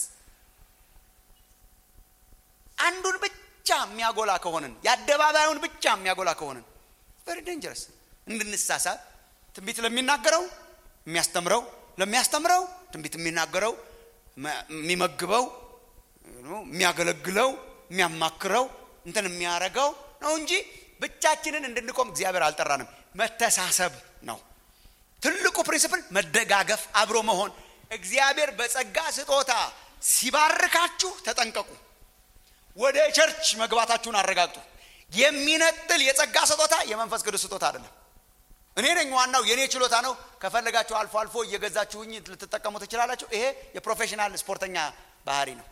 አንዱን ብቻ የሚያጎላ ከሆነን ያደባባዩን ብቻ የሚያጎላ ከሆነን very dangerous። እንድንሳሳብ ትንቢት ለሚናገረው የሚያስተምረው ለሚያስተምረው ትንቢት የሚናገረው የሚመግበው የሚያገለግለው የሚያማክረው እንትን የሚያረጋው ነው እንጂ ብቻችንን እንድንቆም እግዚአብሔር አልጠራንም። መተሳሰብ ነው ትልቁ ፕሪንሲፕል፣ መደጋገፍ፣ አብሮ መሆን። እግዚአብሔር በጸጋ ስጦታ ሲባርካችሁ ተጠንቀቁ። ወደ ቸርች መግባታችሁን አረጋግጡ። የሚነጥል የጸጋ ስጦታ የመንፈስ ቅዱስ ስጦታ አይደለም። እኔ ነኝ ዋናው የኔ ችሎታ ነው። ከፈለጋችሁ አልፎ አልፎ እየገዛችሁኝ ልትጠቀሙ ትችላላችሁ። ይሄ የፕሮፌሽናል ስፖርተኛ ባህሪ ነው።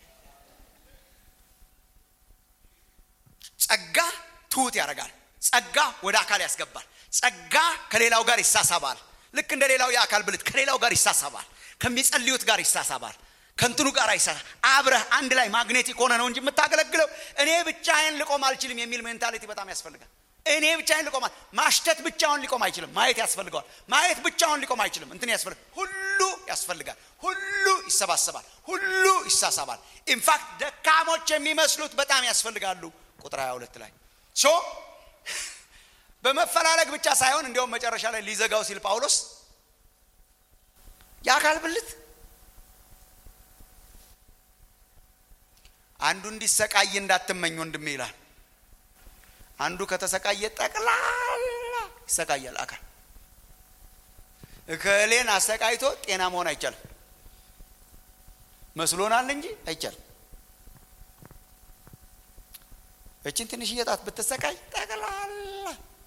ጸጋ ትሁት ያደርጋል። ጸጋ ወደ አካል ያስገባል። ጸጋ ከሌላው ጋር ይሳሳባል። ልክ እንደ ሌላው የአካል ብልት ከሌላው ጋር ይሳሳባል። ከሚጸልዩት ጋር ይሳሳባል። ከንትኑ ጋር ይሳሳባል። አብረህ አንድ ላይ ማግኔቲክ ሆነ ነው እንጂ የምታገለግለው እኔ ብቻዬን ልቆም አልችልም የሚል ሜንታሊቲ በጣም ያስፈልጋል። እኔ ብቻዬን ልቆም ማሽተት ብቻውን ሊቆም አይችልም። ማየት ያስፈልጋል። ማየት ብቻውን ሊቆም አይችልም። እንትን ያስፈልጋል። ሁሉ ያስፈልጋል። ሁሉ ይሰባሰባል። ሁሉ ይሳሳባል። ኢንፋክት ደካሞች የሚመስሉት በጣም ያስፈልጋሉ። ቁጥር ሃያ ሁለት ላይ ሶ በመፈላለግ ብቻ ሳይሆን እንደውም መጨረሻ ላይ ሊዘጋው ሲል ጳውሎስ የአካል ብልት አንዱ እንዲሰቃይ እንዳትመኝ ወንድሜ ይላል። አንዱ ከተሰቃየ ጠቅላላ ይሰቃያል። አካል እከሌን አሰቃይቶ ጤና መሆን አይቻልም። መስሎናል እንጂ አይቻልም። እቺን ትንሽ እየጣት ብትሰቃይ ጠቅላላ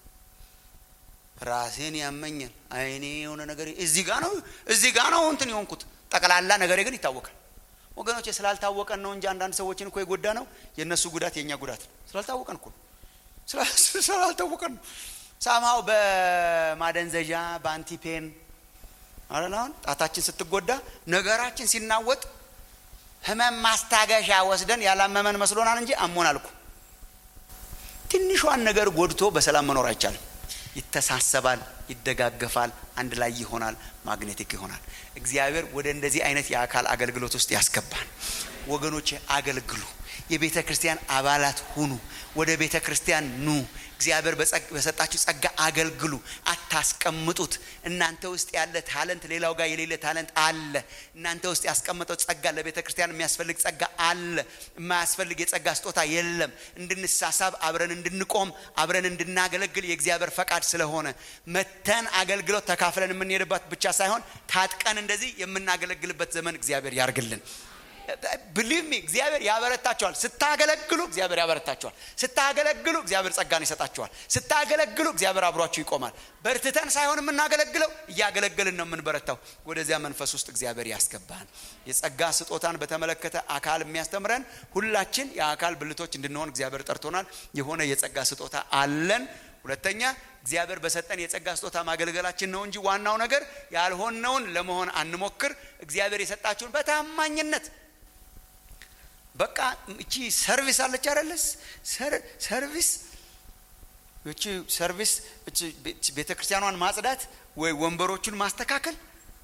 ራሴን ያመኛል። አይኔ የሆነ ነገር እዚህ ጋር ነው እዚህ ጋር ነው እንትን ይሆንኩት ጠቅላላ ነገሬ ግን ይታወቃል። ወገኖቼ ስላልታወቀን ነው እንጂ አንዳንድ ሰዎችን እኮ የጎዳ ነው የነሱ ጉዳት የኛ ጉዳት ስላልታወቀን እኮ ስላልታወቀን ሳማው በማደንዘዣ በአንቲፔን አላላን ጣታችን ስትጎዳ ነገራችን ሲናወጥ ህመም ማስታገሻ ወስደን ያላመመን መስሎናል እንጂ አሞናል እኮ። ትንሿን ነገር ጎድቶ በሰላም መኖር አይቻልም። ይተሳሰባል፣ ይደጋገፋል፣ አንድ ላይ ይሆናል፣ ማግኔቲክ ይሆናል። እግዚአብሔር ወደ እንደዚህ አይነት የአካል አገልግሎት ውስጥ ያስገባል። ወገኖቼ አገልግሉ። የቤተ ክርስቲያን አባላት ሁኑ። ወደ ቤተ ክርስቲያን ኑ። እግዚአብሔር በሰጣችሁ ጸጋ አገልግሉ አታስቀምጡት እናንተ ውስጥ ያለ ታለንት ሌላው ጋር የሌለ ታለንት አለ እናንተ ውስጥ ያስቀመጠው ጸጋ ለቤተክርስቲያን የሚያስፈልግ ጸጋ አለ የማያስፈልግ የጸጋ ስጦታ የለም እንድንሳሳብ አብረን እንድንቆም አብረን እንድናገለግል የእግዚአብሔር ፈቃድ ስለሆነ መተን አገልግሎት ተካፍለን የምንሄድበት ብቻ ሳይሆን ታጥቀን እንደዚህ የምናገለግልበት ዘመን እግዚአብሔር ያርግልን believe me እግዚአብሔር ያበረታቸዋል ስታገለግሉ እግዚአብሔር ያበረታቸዋል ስታገለግሉ እግዚአብሔር ጸጋን ይሰጣቸዋል ስታገለግሉ እግዚአብሔር አብሯችሁ ይቆማል በርትተን ሳይሆን የምናገለግለው ያገለግልን ነው የምንበረታው ወደዚያ መንፈስ ውስጥ እግዚአብሔር ያስገባን የጸጋ ስጦታን በተመለከተ አካል የሚያስተምረን ሁላችን የአካል ብልቶች እንድንሆን እግዚአብሔር ጠርቶናል የሆነ የጸጋ ስጦታ አለን ሁለተኛ እግዚአብሔር በሰጠን የጸጋ ስጦታ ማገልገላችን ነው እንጂ ዋናው ነገር ያልሆነውን ለመሆን አንሞክር እግዚአብሔር የሰጣችሁን በታማኝነት በቃ እቺ ሰርቪስ አለች አይደለስ ሰርቪስ እቺ ሰርቪስ እቺ ቤተክርስቲያኗን ማጽዳት ወይ ወንበሮቹን ማስተካከል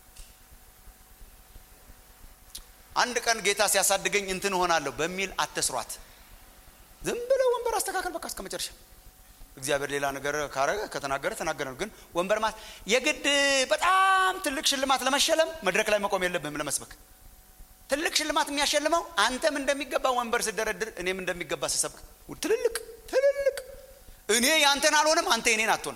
አንድ ቀን ጌታ ሲያሳድገኝ እንትን ሆናለሁ በሚል አትስሯት ዝም ብለው ወንበር አስተካከል በቃ እስከመጨረሻ እግዚአብሔር ሌላ ነገር ካረገ ከተናገረ ተናገረ ግን ወንበር ማት የግድ በጣም ትልቅ ሽልማት ለመሸለም መድረክ ላይ መቆም የለብህም ለመስበክ ትልቅ ሽልማት የሚያሸልመው አንተም እንደሚገባ ወንበር ሲደረድር እኔም እንደሚገባ ሲሰብክ ትልልቅ ትልልቅ እኔ ያንተን አልሆነም አንተ እኔን አትሆን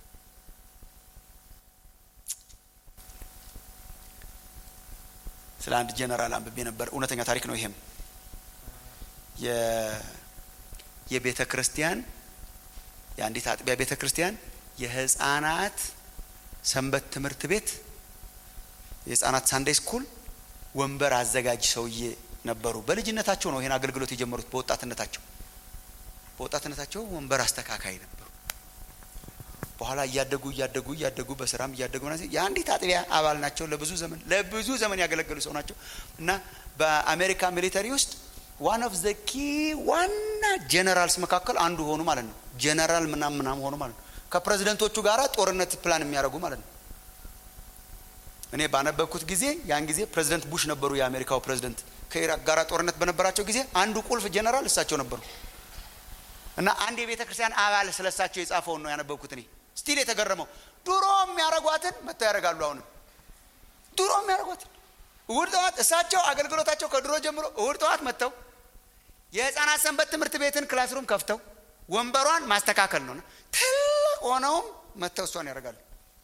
ስለ አንድ ጀነራል አንብቤ ነበር እውነተኛ ታሪክ ነው ይሄም የ የቤተ ክርስቲያን የአንዲት አጥቢያ ቤተ ክርስቲያን የህፃናት ሰንበት ትምህርት ቤት የህፃናት ሳንዴይ ስኩል ወንበር አዘጋጅ ሰውዬ ነበሩ በልጅነታቸው ነው ይሄን አገልግሎት የጀመሩት በወጣትነታቸው በወጣትነታቸው ወንበር አስተካካይ ነበሩ በኋላ ያደጉ ያደጉ ያደጉ በስራም ያደጉ ናቸው የአንዲት አጥቢያ አባል ናቸው ለብዙ ዘመን ለብዙ ዘመን ያገለገሉ ሰው ናቸው እና በአሜሪካ ሚሊተሪ ውስጥ one of the key ዋና ጀነራልስ መካከል አንዱ ሆኑ ማለት ነው ጀነራል ምናምን ምናምን ሆኑ ማለት ነው ከፕሬዝዳንቶቹ ጋራ ጦርነት ፕላን የሚያደርጉ ማለት ነው እኔ ባነበብኩት ጊዜ ያን ጊዜ ፕሬዝዳንት ቡሽ ነበሩ የአሜሪካው ፕሬዝዳንት ከኢራቅ ጋራ ጦርነት በነበራቸው ጊዜ አንዱ ቁልፍ ጀነራል እሳቸው ነበሩ እና አንድ የቤተክርስቲያን አባል ስለሳቸው የጻፈው ነው ያነበብኩት እኔ ስቲል የተገረመው ድሮ የሚያረጓትን መጣ ያረጋሉ አሁን ድሮ የሚያረጓትን እሁድ ጠዋት እሳቸው አገልግሎታቸው ከድሮ ጀምሮ እሁድ ጠዋት መጣው የህፃናት ሰንበት ትምህርት ቤትን ክላስሩም ከፍተው ወንበሯን ማስተካከል ነው ትልቅ ሆነው መጣው እሷን ያረጋሉ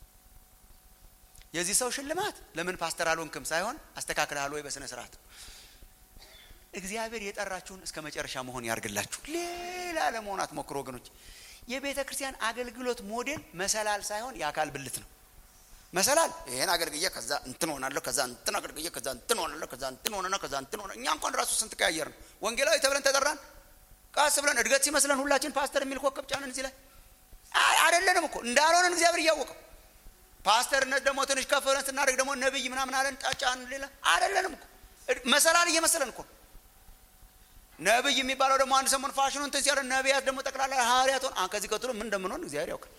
የዚህ ሰው ሽልማት ለምን ፓስተር አልሆንክም ሳይሆን አስተካክለሃል ወይ በስነ ስርዓት እግዚአብሔር የጠራችሁን እስከ መጨረሻ መሆን ያርግላችሁ ሌላ ለመሆን አትሞክሩ ወገኖች የቤተ ክርስቲያን አገልግሎት ሞዴል መሰላል ሳይሆን የአካል ብልት ነው መሰላል ይሄን አገልግዬ ከዛ እንትን ሆናለሁ ከዛ እንትን አገልግዬ ከዛ እንትን ሆናለሁ ከዛ እንትን ሆነና ከዛ እንትን ሆነ እኛ እንኳን ራሱ ስንት ቀያየር ነው ወንጌላዊ ተብለን ተጠራን ቃስ ብለን እድገት ሲመስለን ሁላችን ፓስተር የሚል ኮከብ ጫነን እዚህ ላይ አይደለንም እኮ እንዳልሆነን እግዚአብሔር ያወቀው ፓስተርነት ደግሞ ትንሽ ከፈረን ስናደርግ ደግሞ ነብይ ምናምን አለን ጣጫን ሌላ አይደለንም እኮ መሰላል እየመሰለን እኮ ነብይ የሚባለው ደግሞ አንድ ሰሞን ፋሽኑን እንትን ሲያለ ነብያት ደግሞ ጠቅላላ ሐዋርያት ሆነ ከዚህ ቀጥሎ ምን እንደምንሆን እግዚአብሔር ያውቃል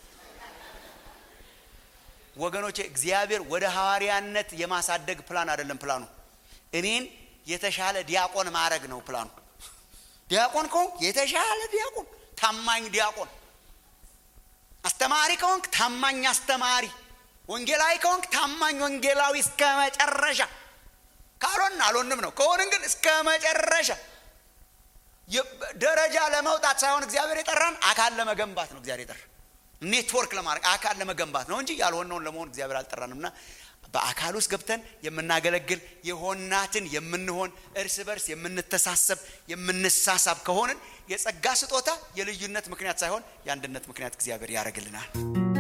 ወገኖቼ እግዚአብሔር ወደ ሐዋርያነት የማሳደግ ፕላን አይደለም ፕላኑ እኔን የተሻለ ዲያቆን ማድረግ ነው ፕላኑ ዲያቆን ኮን የተሻለ ዲያቆን ታማኝ ዲያቆን አስተማሪ ኮን ታማኝ አስተማሪ ወንጌላዊ ኮን ታማኝ ወንጌላዊ እስከ መጨረሻ ካልሆነ አልሆንም ነው ከሆነን ግን እስከ መጨረሻ ደረጃ ለመውጣት ሳይሆን እግዚአብሔር የጠራን አካል ለመገንባት ነው እግዚአብሔር የጠራን ኔትወርክ ለማድረግ አካል ለመገንባት ነው እንጂ ያልሆነውን ለመሆን እግዚአብሔር አልጠራንምና በአካል ውስጥ ገብተን የምናገለግል የሆናትን የምንሆን እርስ በርስ የምንተሳሰብ የምንሳሳብ ከሆነን የጸጋ ስጦታ የልዩነት ምክንያት ሳይሆን የአንድነት ምክንያት እግዚአብሔር ያደርግልናል